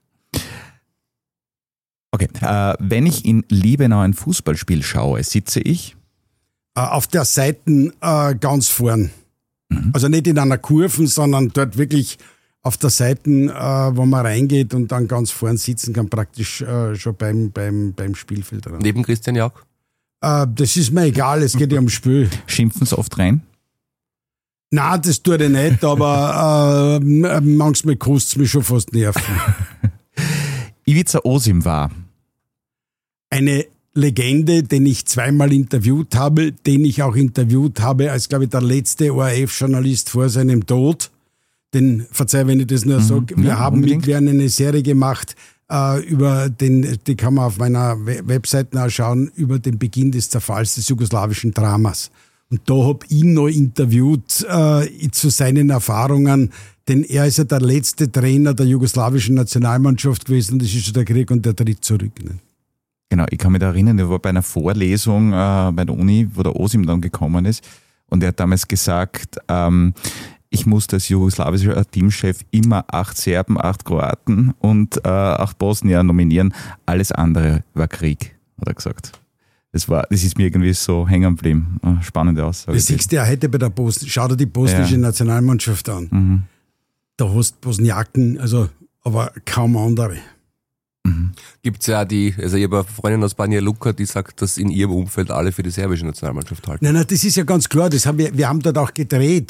Okay, äh, wenn ich in Liebenau ein Fußballspiel schaue, sitze ich? Äh, auf der Seite äh, ganz vorn. Mhm. Also nicht in einer Kurve, sondern dort wirklich auf der Seite, äh, wo man reingeht und dann ganz vorn sitzen kann, praktisch äh, schon beim, beim, beim Spielfeld dran. Neben Christian Jauch? Äh, das ist mir egal, es geht ja ums Spiel. Schimpfen Sie oft rein? Nein, das tue ich nicht, aber äh, manchmal kostet es mich schon fast Nerven. Ivica Osim war eine Legende, den ich zweimal interviewt habe, den ich auch interviewt habe als, glaube ich, der letzte O R F-Journalist vor seinem Tod. Den, verzeih, wenn ich das nur mhm, sage, wir ja, haben unbedingt. mit Wern eine Serie gemacht, äh, über den, die kann man auf meiner Webseite nachschauen, über den Beginn des Zerfalls des jugoslawischen Dramas. Und da habe ich ihn noch interviewt äh, zu seinen Erfahrungen, denn er ist ja der letzte Trainer der jugoslawischen Nationalmannschaft gewesen, und das ist schon der Krieg, und der tritt zurück. Ne? Genau, ich kann mich da erinnern, ich war bei einer Vorlesung äh, bei der Uni, wo der Osim dann gekommen ist, und er hat damals gesagt, ähm, ich musste als jugoslawischer Teamchef immer acht Serben, acht Kroaten und äh, acht Bosnier nominieren. Alles andere war Krieg, hat er gesagt. Das, war, das ist mir irgendwie so hängen geblieben. Spannende Aussage. Das siehst du ja heute bei der Bosnien. Schau dir die bosnische Ja. Nationalmannschaft an. Mhm. Da hast du Bosniaken, also, aber kaum andere. Gibt es ja die, also ich habe eine Freundin aus Banja Luka, die sagt, dass in ihrem Umfeld alle für die serbische Nationalmannschaft halten. Nein, nein, das ist ja ganz klar. Das haben wir, wir haben dort auch gedreht.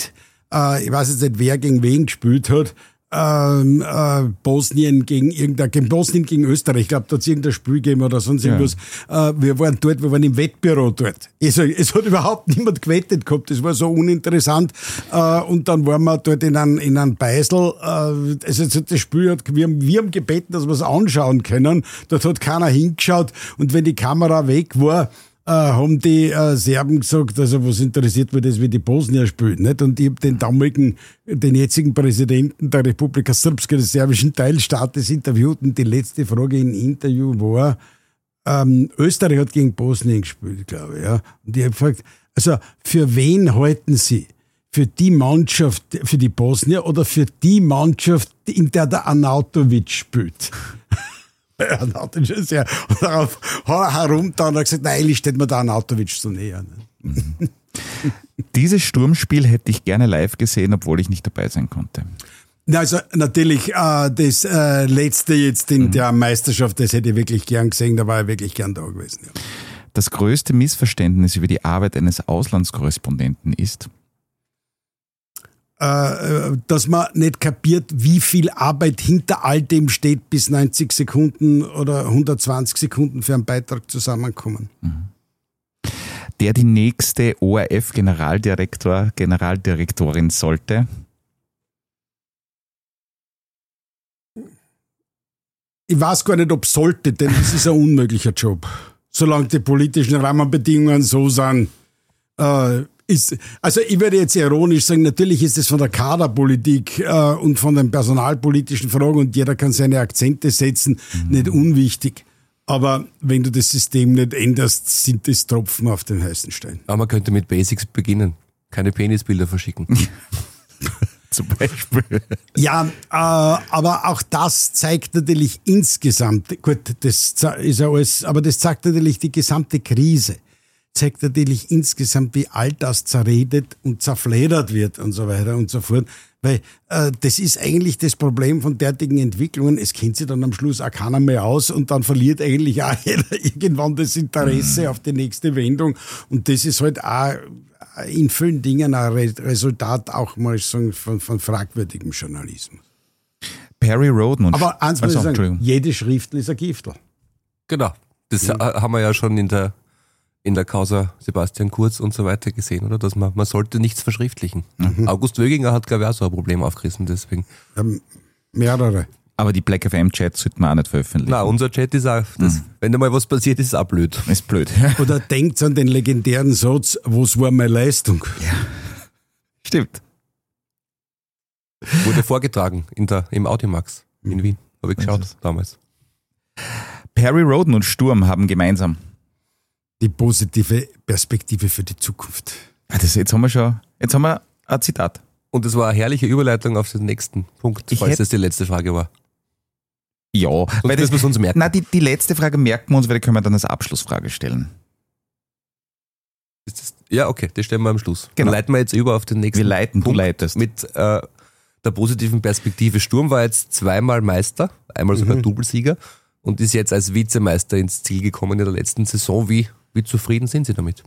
äh, ich weiß jetzt nicht, wer gegen wen gespielt hat, Ähm, äh, Bosnien gegen irgendein, gegen Bosnien gegen Österreich, ich glaube, da hat es irgendein Spiel gegeben oder sonst irgendwas. Ja. Äh, wir waren dort, wir waren im Wettbüro dort. Also, es hat überhaupt niemand gewettet gehabt, das war so uninteressant. Äh, und dann waren wir dort in einem, in einem Beisel, äh, also das Spiel hat, wir haben, wir haben gebeten, dass wir es anschauen können. Dort hat keiner hingeschaut und wenn die Kamera weg war, Äh, haben die äh, Serben gesagt, also was interessiert mich das, wie die Bosnier spielen, nicht? Und ich habe den damaligen, den jetzigen Präsidenten der Republika Srpska, des serbischen Teilstaates, interviewt und die letzte Frage im Interview war, ähm, Österreich hat gegen Bosnien gespielt, glaube ich, ja. Und ich habe gefragt, also für wen halten Sie? Für die Mannschaft, für die Bosnier oder für die Mannschaft, in der der Arnautovic spielt? Ja, Arnautovic ist ja darauf herumgetan und hat gesagt, nein, eigentlich steht mir der Arnautovic so näher. Ne? Dieses Sturmspiel hätte ich gerne live gesehen, obwohl ich nicht dabei sein konnte. Also natürlich, äh, das äh, letzte jetzt in mhm. der Meisterschaft, das hätte ich wirklich gern gesehen, da war ich wirklich gern da gewesen. Ja. Das größte Missverständnis über die Arbeit eines Auslandskorrespondenten ist, dass man nicht kapiert, wie viel Arbeit hinter all dem steht, bis neunzig Sekunden oder hundertzwanzig Sekunden für einen Beitrag zusammenkommen. Der die nächste O R F-Generaldirektor, Generaldirektorin sollte? Ich weiß gar nicht, ob sollte, denn das ist ein unmöglicher Job. Solange die politischen Rahmenbedingungen so sind, äh, Ist, also ich würde jetzt ironisch sagen, natürlich ist es von der Kaderpolitik äh, und von den personalpolitischen Fragen und jeder kann seine Akzente setzen, mhm. nicht unwichtig. Aber wenn du das System nicht änderst, sind das Tropfen auf den heißen Stein. Aber man könnte mit Basics beginnen. Keine Penisbilder verschicken. Zum Beispiel. Ja, äh, aber auch das zeigt natürlich insgesamt, gut, das ist ja alles, aber das zeigt natürlich die gesamte Krise. Zeigt natürlich insgesamt, wie all das zerredet und zerfledert wird und so weiter und so fort. Weil äh, das ist eigentlich das Problem von derartigen Entwicklungen. Es kennt sich dann am Schluss auch keiner mehr aus und dann verliert eigentlich auch jeder irgendwann das Interesse mhm. auf die nächste Wendung. Und das ist halt auch in vielen Dingen ein Resultat auch mal sagen, von, von fragwürdigem Journalismus. Perry Rhodan. Und Aber eins muss ich sagen, jede Schriftel ist ein Giftel. Genau. Das ja. haben wir ja schon in der in der Causa Sebastian Kurz und so weiter gesehen, oder? Dass man, man sollte nichts verschriftlichen. Mhm. August Wöginger hat, glaube ich, auch so ein Problem aufgerissen, deswegen. Ähm, mehrere. Aber die Black F M-Chats sollten wir auch nicht veröffentlichen. Nein, unser Chat ist auch, das, mhm. wenn da mal was passiert, ist es auch blöd. Ist blöd. Oder denkt an den legendären Satz, was war meine Leistung? Ja. Stimmt. Wurde vorgetragen in der, im Audimax in Wien. Habe ich geschaut damals. Perry Rhodan und Sturm haben gemeinsam die positive Perspektive für die Zukunft. Ja, das, jetzt haben wir schon, jetzt haben wir ein Zitat. Und das war eine herrliche Überleitung auf den nächsten Punkt, ich falls hätte, das die letzte Frage war. Ja, sonst weil das, wir uns merken. Nein, die, die letzte Frage merken wir uns, weil die können wir dann als Abschlussfrage stellen. Ist das, ja, okay, das stellen wir am Schluss. Genau. Dann leiten wir jetzt über auf den nächsten wir leiten, Punkt du leitest. Mit äh, der positiven Perspektive. Sturm war jetzt zweimal Meister, einmal sogar mhm. Doublesieger und ist jetzt als Vizemeister ins Ziel gekommen in der letzten Saison. Wie Wie zufrieden sind Sie damit?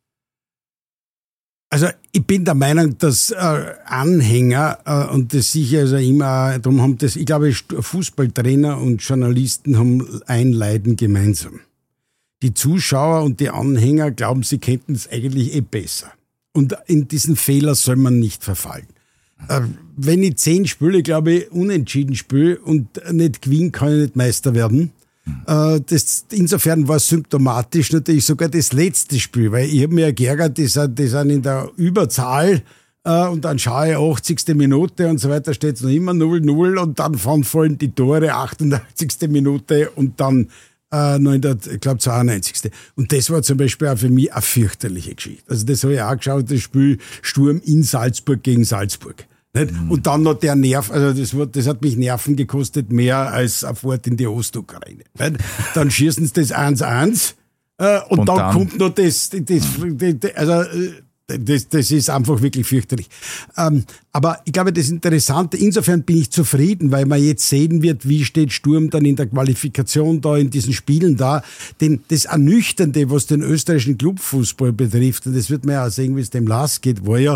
Also ich bin der Meinung, dass äh, Anhänger äh, und das sicher also immer, darum haben das, ich glaube, Fußballtrainer und Journalisten haben ein Leiden gemeinsam. Die Zuschauer und die Anhänger glauben, sie könnten es eigentlich eh besser. Und in diesen Fehler soll man nicht verfallen. Äh, wenn ich zehn Spiele, glaube ich, unentschieden spiele und nicht gewinnen, kann ich nicht Meister werden. Das, insofern war es symptomatisch natürlich sogar das letzte Spiel, weil ich habe mir ja geärgert, die sind, die sind in der Überzahl äh, und dann schaue ich achtzigste Minute und so weiter, steht es noch immer null null und dann fallen die Tore, achtundachtzigste Minute und dann äh, noch in der, ich glaube, zweiundneunzigste Und das war zum Beispiel auch für mich eine fürchterliche Geschichte. Also das habe ich auch geschaut, das Spiel Sturm in Salzburg gegen Salzburg. Nicht? Mhm. Und dann noch der Nerv, also das, wird, das hat mich Nerven gekostet, mehr als eine Fahrt in die Ostukraine. Nicht? Dann schießen sie das eins eins äh, und, und dann, dann kommt noch das, das, das, das also das, das ist einfach wirklich fürchterlich. Ähm, aber ich glaube, das Interessante, insofern bin ich zufrieden, weil man jetzt sehen wird, wie steht Sturm dann in der Qualifikation da, in diesen Spielen da. Denn das Ernüchternde, was den österreichischen Clubfußball betrifft, und das wird man ja auch sehen, wie es dem Lars geht, war ja,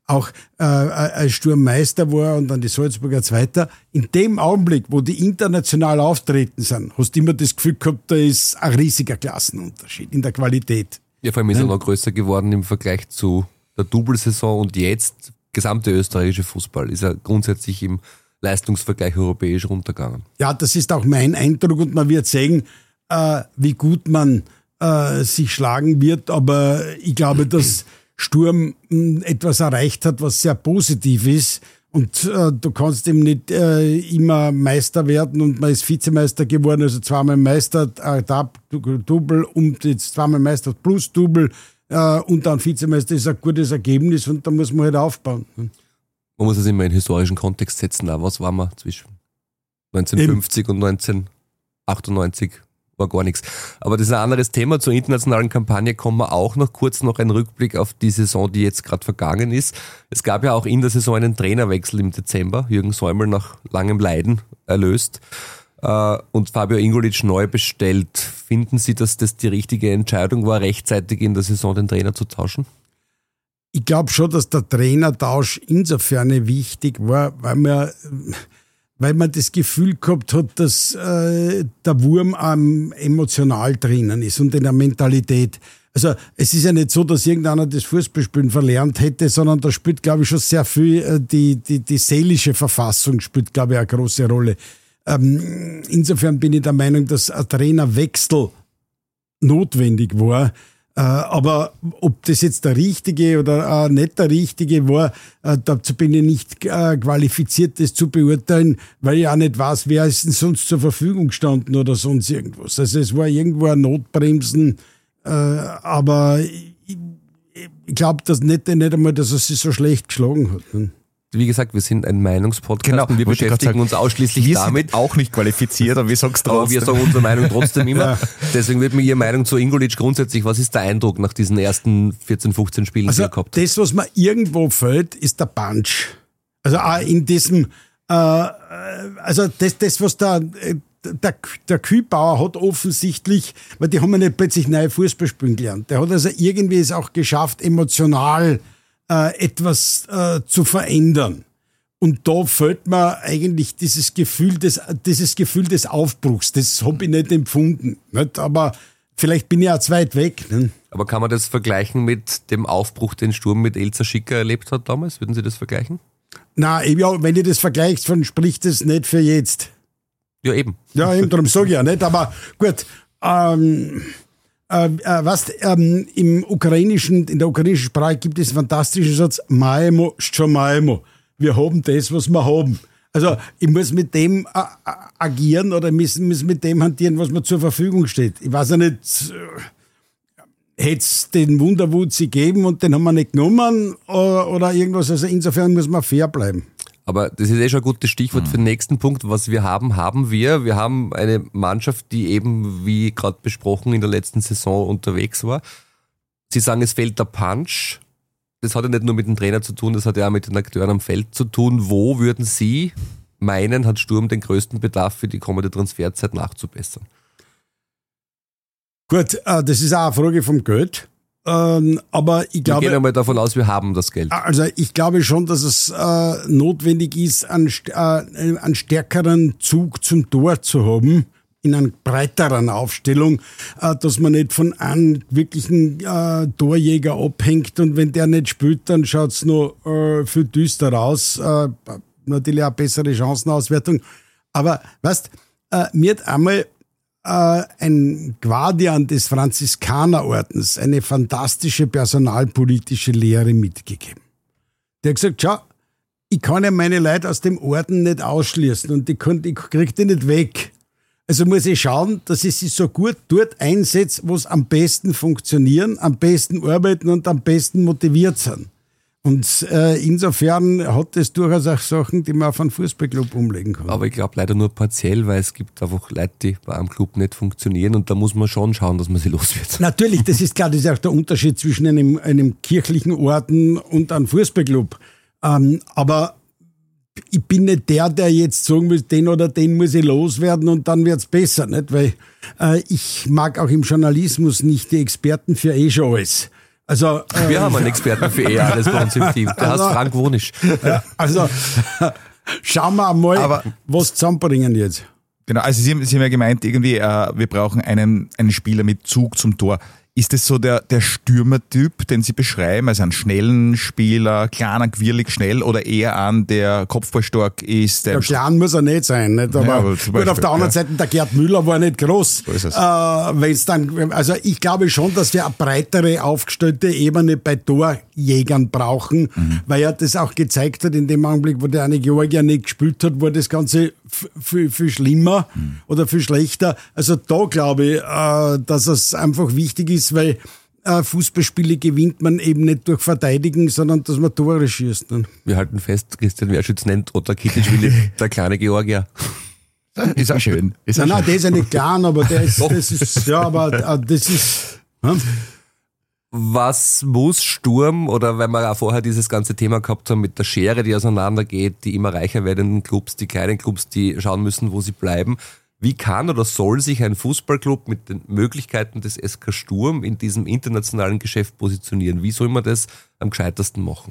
auch äh, als Sturmmeister war und dann die Salzburger Zweiter. In dem Augenblick, wo die international auftreten sind, hast du immer das Gefühl gehabt, da ist ein riesiger Klassenunterschied in der Qualität. Ja, vor allem ist er noch größer geworden im Vergleich zu der Double-Saison und jetzt, gesamte österreichische Fußball, ist er grundsätzlich im Leistungsvergleich europäisch runtergegangen. Ja, das ist auch mein Eindruck und man wird sehen, äh, wie gut man äh, sich schlagen wird, aber ich glaube, dass Sturm mh, etwas erreicht hat, was sehr positiv ist und äh, du kannst eben nicht äh, immer Meister werden und man ist Vizemeister geworden, also zweimal Meister, äh, Double und jetzt zweimal Meister plus Double äh, und dann Vizemeister ist ein gutes Ergebnis und da muss man halt aufbauen. Man muss es immer in historischen Kontext setzen. Auch was war man zwischen neunzehnhundertfünfzig Eben. und neunzehnhundertachtundneunzig? War gar nichts. Aber das ist ein anderes Thema. Zur internationalen Kampagne kommen wir auch noch kurz noch einen Rückblick auf die Saison, die jetzt gerade vergangen ist. Es gab ja auch in der Saison einen Trainerwechsel im Dezember. Jürgen Säumel nach langem Leiden erlöst und Fabio Ingolic neu bestellt. Finden Sie, dass das die richtige Entscheidung war, rechtzeitig in der Saison den Trainer zu tauschen? Ich glaube schon, dass der Trainertausch insofern wichtig war, weil man, weil man das Gefühl gehabt hat, dass äh, der Wurm ähm, emotional drinnen ist und in der Mentalität. Also es ist ja nicht so, dass irgendeiner das Fußballspielen verlernt hätte, sondern da spielt, glaube ich, schon sehr viel äh, die, die, die seelische Verfassung spielt, glaube ich, eine große Rolle. Ähm, insofern bin ich der Meinung, dass ein Trainerwechsel notwendig war. Aber ob das jetzt der richtige oder äh, nicht der richtige war, äh, dazu bin ich nicht äh, qualifiziert, das zu beurteilen, weil ich auch nicht weiß, wer ist denn sonst zur Verfügung gestanden oder sonst irgendwas. Also es war irgendwo ein Notbremsen, äh, aber ich, ich glaube das nicht, nicht einmal, dass er sich so schlecht geschlagen hat. Ne? Wie gesagt, wir sind ein Meinungspodcast genau, und wir beschäftigen sagen, uns ausschließlich wir damit. Wir sind auch nicht qualifiziert, aber wir sagen es trotzdem. Aber wir sagen unsere Meinung trotzdem immer. Ja. Deswegen wird mir Ihre Meinung zu Ingolic grundsätzlich, was ist der Eindruck nach diesen ersten vierzehn, fünfzehn Spielen, also die er gehabt hat? Das, was mir irgendwo fehlt, ist der Punch. Also auch in diesem, äh, also das, das was der, der, der Kühlbauer hat offensichtlich, weil die haben ja nicht plötzlich neue Fußball spielen gelernt. Der hat also irgendwie es auch geschafft, emotional äh, etwas äh, zu verändern. Und da fehlt mir eigentlich dieses Gefühl des, dieses Gefühl des Aufbruchs. Das habe ich nicht empfunden. Nicht? Aber vielleicht bin ich auch zu weit weg. Ne? Aber kann man das vergleichen mit dem Aufbruch, den Sturm mit Elza Schicker erlebt hat damals? Würden Sie das vergleichen? Nein, ja, wenn ihr das vergleicht, dann spricht das nicht für jetzt. Ja, eben. Ja, eben, darum sage ich ja nicht. Aber gut, ähm, äh, äh, was, ähm, im ukrainischen, in der ukrainischen Sprache gibt es einen fantastischen Satz, Maemo, Stromaemo. Wir haben das, was wir haben. Also ich muss mit dem äh, agieren oder muss, muss mit dem hantieren, was mir zur Verfügung steht. Ich weiß ja nicht, äh, hätte es den Wunderwutzi gegeben und den haben wir nicht genommen oder, oder irgendwas. Also insofern muss man fair bleiben. Aber das ist eh schon ein gutes Stichwort mhm. für den nächsten Punkt. Was wir haben, haben wir. Wir haben eine Mannschaft, die eben, wie gerade besprochen, in der letzten Saison unterwegs war. Sie sagen, es fehlt der Punch. Das hat ja nicht nur mit dem Trainer zu tun, das hat ja auch mit den Akteuren am Feld zu tun. Wo würden Sie meinen, hat Sturm den größten Bedarf für die kommende Transferzeit nachzubessern? Gut, das ist auch eine Frage vom Geld. Aber ich glaube, wir gehen einmal davon aus, wir haben das Geld. Also ich glaube schon, dass es notwendig ist, einen, einen stärkeren Zug zum Tor zu haben, in einer breiteren Aufstellung, dass man nicht von einem wirklichen äh, Torjäger abhängt und wenn der nicht spielt, dann schaut es noch äh, viel düster aus. Äh, natürlich auch bessere Chancenauswertung. Aber weißt, äh, mir hat einmal äh, ein Guardian des Franziskanerordens eine fantastische personalpolitische Lehre mitgegeben. Der hat gesagt, schau, ich kann ja meine Leute aus dem Orden nicht ausschließen und ich, ich kriege die nicht weg. Also muss ich schauen, dass ich sie so gut dort einsetze, wo es am besten funktionieren, am besten arbeiten und am besten motiviert sind. Und äh, insofern hat es durchaus auch Sachen, die man auf einen Fußballclub umlegen kann. Aber ich glaube leider nur partiell, weil es gibt einfach Leute, die bei einem Club nicht funktionieren und da muss man schon schauen, dass man sie los wird. Natürlich, das ist klar, das ist auch der Unterschied zwischen einem, einem kirchlichen Orden und einem Fußballclub. Ähm, aber ich bin nicht der, der jetzt sagen will, den oder den muss ich loswerden und dann wird's besser, nicht? Weil äh, ich mag auch im Journalismus nicht die Experten für eh schon alles. Also, äh, Wir haben einen Experten für E alles bei uns im Team. Der Also- heißt Frank Wonisch. also schauen wir einmal, Aber- was zusammenbringen jetzt. Genau, also Sie haben, Sie haben ja gemeint, irgendwie, äh, wir brauchen einen, einen Spieler mit Zug zum Tor. Ist das so der, der Stürmertyp, den Sie beschreiben, also einen schnellen Spieler, kleiner, quirlig, schnell oder eher einen, der kopfballstark ist? Der Ja, klein muss er nicht sein, nicht? Aber, Ja, aber zum gut, auf Beispiel, der anderen ja. Seite, der Gerd Müller war nicht groß. So ist es. Äh, wenn's dann, also ich glaube schon, dass wir eine breitere aufgestellte Ebene bei Torjägern brauchen, Mhm. weil er das auch gezeigt hat, in dem Augenblick, wo der eine Georgier nicht gespielt hat, war das Ganze f- viel, viel schlimmer Mhm. oder viel schlechter. Also da glaube ich, äh, dass es einfach wichtig ist, weil äh, Fußballspiele gewinnt man eben nicht durch Verteidigen, sondern dass man Tore schießt. Ne? Wir halten fest, Christian Werschütz nennt Otar Kittelschwili der kleine Georgier. Ist auch schön. Ist auch Nein, nein, schön. der ist ja nicht klein, aber der ist, das ist, ja, aber äh, das ist, hm? Was muss Sturm, oder weil wir auch vorher dieses ganze Thema gehabt haben mit der Schere, die auseinandergeht, die immer reicher werdenden Clubs, die kleinen Clubs, die schauen müssen, wo sie bleiben. Wie kann oder soll sich ein Fußballclub mit den Möglichkeiten des S K Sturm in diesem internationalen Geschäft positionieren? Wie soll man das am gescheitersten machen?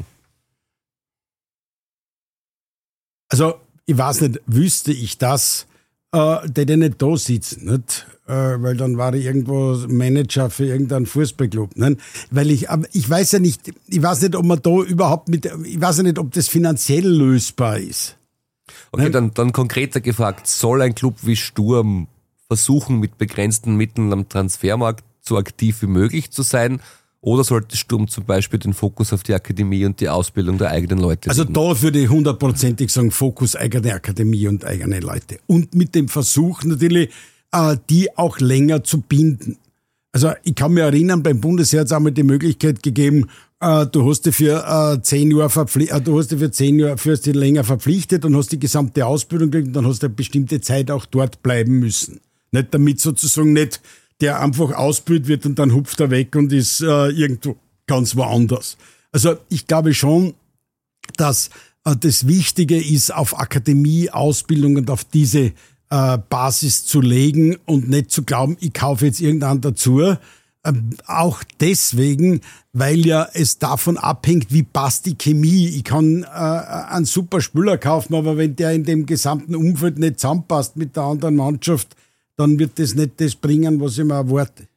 Also, ich weiß nicht, wüsste ich das, äh, der der nicht da sitzt, nicht? Äh, weil dann war ich irgendwo Manager für irgendeinen Fußballclub, nicht? Weil ich, aber ich weiß ja nicht, ich weiß nicht, ob man da überhaupt mit, ich weiß ja nicht, ob das finanziell lösbar ist. Okay, Nein. dann, dann konkreter gefragt, soll ein Club wie Sturm versuchen, mit begrenzten Mitteln am Transfermarkt so aktiv wie möglich zu sein? Oder sollte Sturm zum Beispiel den Fokus auf die Akademie und die Ausbildung der eigenen Leute Also legen? da würde ich hundertprozentig sagen, Fokus eigene Akademie und eigene Leute. Und mit dem Versuch natürlich, äh, die auch länger zu binden. Also ich kann mich erinnern, beim Bundesheer hat es einmal die Möglichkeit gegeben, äh, du hast dich für äh, zehn Jahre verpflichtet, äh, du hast dich für zehn Jahre für dich länger verpflichtet und hast die gesamte Ausbildung gekriegt und dann hast du eine bestimmte Zeit auch dort bleiben müssen. Nicht damit sozusagen nicht der einfach ausgebildet wird und dann hupft er weg und ist äh, irgendwo ganz woanders. Also ich glaube schon, dass äh, das Wichtige ist, auf Akademie, Ausbildung und auf diese äh, Basis zu legen und nicht zu glauben, ich kaufe jetzt irgendeinen dazu. Ähm, auch deswegen, weil ja es davon abhängt, wie passt die Chemie. Ich kann äh, einen super Spieler kaufen, aber wenn der in dem gesamten Umfeld nicht zusammenpasst mit der anderen Mannschaft, dann wird das nicht das bringen, was ich mir erwarte.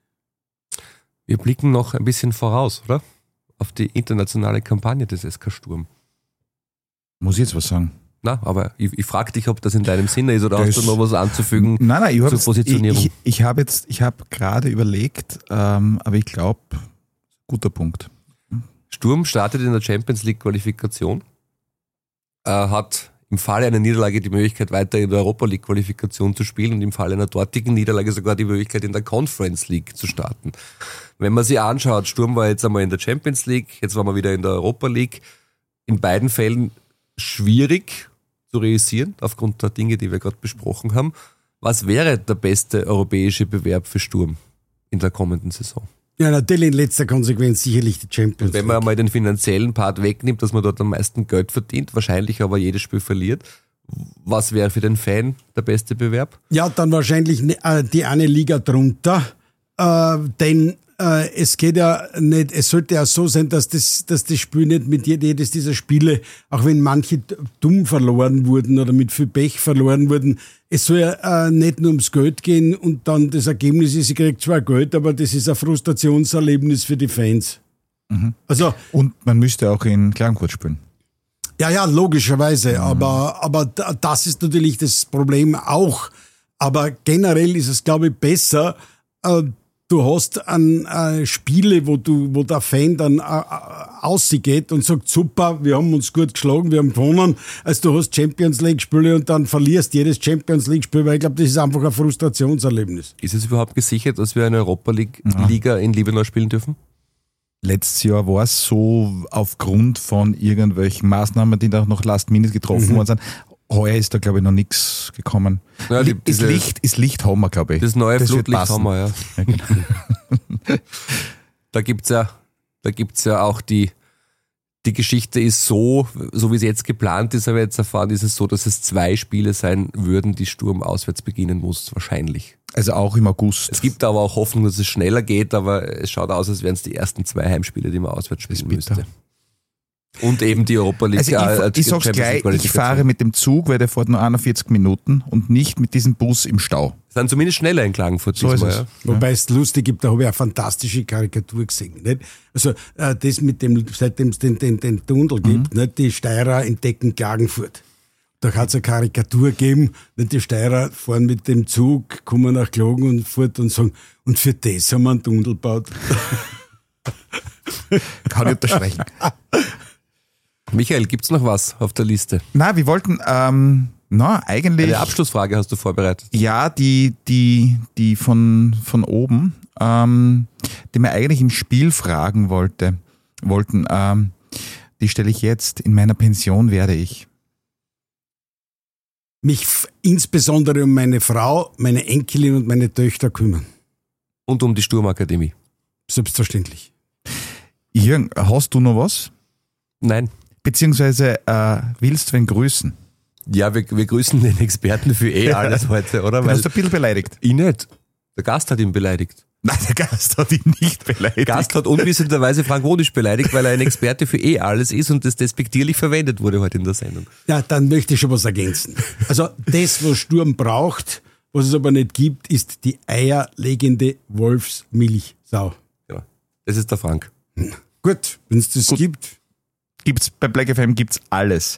Wir blicken noch ein bisschen voraus, oder? Auf die internationale Kampagne des S K Sturm. Muss ich jetzt was sagen? Na, aber ich, ich frage dich, ob das in deinem Sinne ist oder Das- hast du noch was anzufügen Nein, nein, ich habe zur Positionierung? Ich, ich, ich habe jetzt, ich habe gerade überlegt, ähm, aber ich glaube, guter Punkt. Sturm startet in der Champions League Qualifikation, äh, hat im Falle einer Niederlage die Möglichkeit, weiter in der Europa League Qualifikation zu spielen und im Falle einer dortigen Niederlage sogar die Möglichkeit, in der Conference League zu starten. Wenn man sich anschaut, Sturm war jetzt einmal in der Champions League, jetzt waren wir wieder in der Europa League. In beiden Fällen schwierig zu realisieren, aufgrund der Dinge, die wir gerade besprochen haben. Was wäre der beste europäische Bewerb für Sturm in der kommenden Saison? Ja, natürlich in letzter Konsequenz sicherlich die Champions Wenn League. man einmal den finanziellen Part wegnimmt, dass man dort am meisten Geld verdient, wahrscheinlich aber jedes Spiel verliert, was wäre für den Fan der beste Bewerb? Ja, dann wahrscheinlich ne- äh, die eine Liga drunter, äh, denn äh, es geht ja nicht, es sollte ja so sein, dass das, dass das Spiel nicht mit jed- jedes dieser Spiele, auch wenn manche d- dumm verloren wurden oder mit viel Pech verloren wurden, es soll ja äh, nicht nur ums Geld gehen und dann das Ergebnis ist, ich krieg zwar Geld, aber das ist ein Frustrationserlebnis für die Fans. Also, Und man müsste auch in Klagenfurt spielen. ja, ja, logischerweise, aber, aber da- das ist natürlich das Problem auch. Aber generell ist es, glaube ich, besser, äh, du hast an äh, Spiele, wo du, wo der Fan dann äh, äh, ausgeht und sagt, super, wir haben uns gut geschlagen, wir haben gewonnen, als du hast Champions League Spiele und dann verlierst jedes Champions League Spiel, weil ich glaube, das ist einfach ein Frustrationserlebnis. Ist es überhaupt gesichert, dass wir eine Europa League Liga in Liebenau spielen dürfen? Letztes Jahr war es so aufgrund von irgendwelchen Maßnahmen, die da noch last minute getroffen worden sind. Heuer ist da, glaube ich, noch nichts gekommen. Ja, die- ist, diese- Licht, ist Licht haben wir, glaube ich. Das neue wird Flutlicht passen. haben wir, ja. Ja, genau. Da gibt's ja, da gibt's ja auch die, die Geschichte ist so, so wie es jetzt geplant ist, aber jetzt erfahren, ist es so, dass es zwei Spiele sein würden, die Sturm auswärts beginnen muss, wahrscheinlich. Also auch im August. Es gibt aber auch Hoffnung, dass es schneller geht, aber es schaut aus, als wären es die ersten zwei Heimspiele, die man auswärts spielen müsste. Und eben die Europa League. Also ich, äh, ich sag's gleich, ich fahre mit dem Zug, weil der fährt nur einundvierzig Minuten und nicht mit diesem Bus im Stau. Sind zumindest schneller in Klagenfurt So diesmal, ist es. ja. Wobei es lustig gibt, da habe ich eine fantastische Karikatur gesehen. Nicht? Also äh, das mit dem, seitdem es den, den, den Tunnel gibt, Mhm. nicht? Die Steirer entdecken Klagenfurt. Da hat es eine Karikatur gegeben, nicht? Die Steirer fahren mit dem Zug, kommen nach Klagenfurt und sagen, und für das haben wir einen Tunnel gebaut. Kann ich unterstreichen. Michael, gibt's noch was auf der Liste? Na, wir wollten, ähm, na, eigentlich. Eine Abschlussfrage hast du vorbereitet. Ja, die, die, die von, von oben, ähm, die wir eigentlich im Spiel fragen wollte, wollten, ähm, die stelle ich jetzt. In meiner Pension werde ich. Mich f- insbesondere um meine Frau, meine Enkelin und meine Töchter kümmern. Und um die Sturmakademie. Selbstverständlich. Jürgen, hast du noch was? Nein. Beziehungsweise äh, willst du wen grüßen? Ja, wir, wir grüßen den Experten für eh alles heute, oder? Du Weil hast ein bisschen beleidigt. ich nicht. Der Gast hat ihn beleidigt. Nein, der Gast hat ihn nicht beleidigt. Der Gast hat unwissenderweise Frank Wonisch beleidigt, weil er ein Experte für eh alles ist und das despektierlich verwendet wurde heute in der Sendung. Ja, dann möchte ich schon was ergänzen. Also das, was Sturm braucht, was es aber nicht gibt, ist die eierlegende Wolfsmilchsau. Ja, das ist der Frank. Gut, wenn es das Gut. gibt. Gibt's, bei Black F M gibt's alles.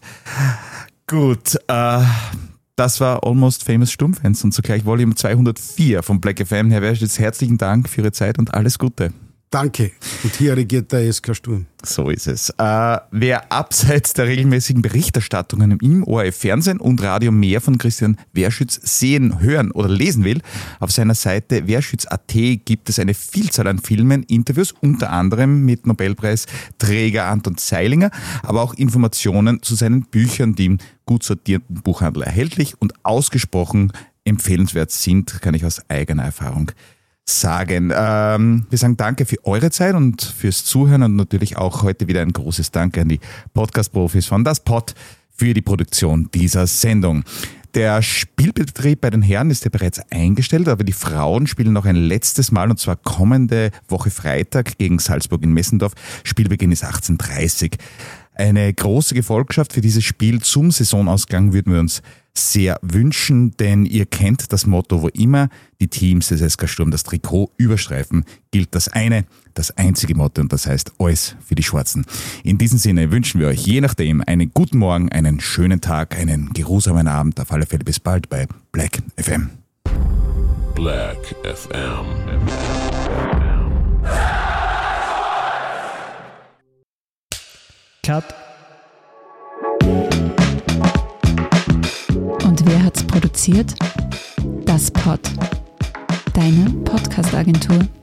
Gut, äh, das war Almost Famous Sturmfans und zugleich Volume zweihundertvier von Black F M. Herr Werschitz, herzlichen Dank für Ihre Zeit und alles Gute. Danke. Und hier regiert der S K Sturm. So ist es. Äh, wer abseits der regelmäßigen Berichterstattungen im O R F-Fernsehen und Radio mehr von Christian Werschütz sehen, hören oder lesen will, auf seiner Seite werschütz punkt at gibt es eine Vielzahl an Filmen, Interviews, unter anderem mit Nobelpreisträger Anton Zeilinger, aber auch Informationen zu seinen Büchern, die im gut sortierten Buchhandel erhältlich und ausgesprochen empfehlenswert sind, kann ich aus eigener Erfahrung sagen. Ähm, wir sagen danke für eure Zeit und fürs Zuhören und natürlich auch heute wieder ein großes Danke an die Podcast-Profis von Das Pod für die Produktion dieser Sendung. Der Spielbetrieb bei den Herren ist ja bereits eingestellt, aber die Frauen spielen noch ein letztes Mal und zwar kommende Woche Freitag gegen Salzburg in Messendorf. Spielbeginn ist achtzehn Uhr dreißig. Eine große Gefolgschaft für dieses Spiel zum Saisonausgang würden wir uns sehr wünschen, denn ihr kennt das Motto, wo immer die Teams des S K Sturm das Trikot überstreifen, gilt das eine, das einzige Motto und das heißt alles für die Schwarzen. In diesem Sinne wünschen wir euch je nachdem einen guten Morgen, einen schönen Tag, einen geruhsamen Abend, auf alle Fälle bis bald bei Black F M. Black F M. Cut. Und wer hat's produziert? Das Pod. Deine Podcast-Agentur.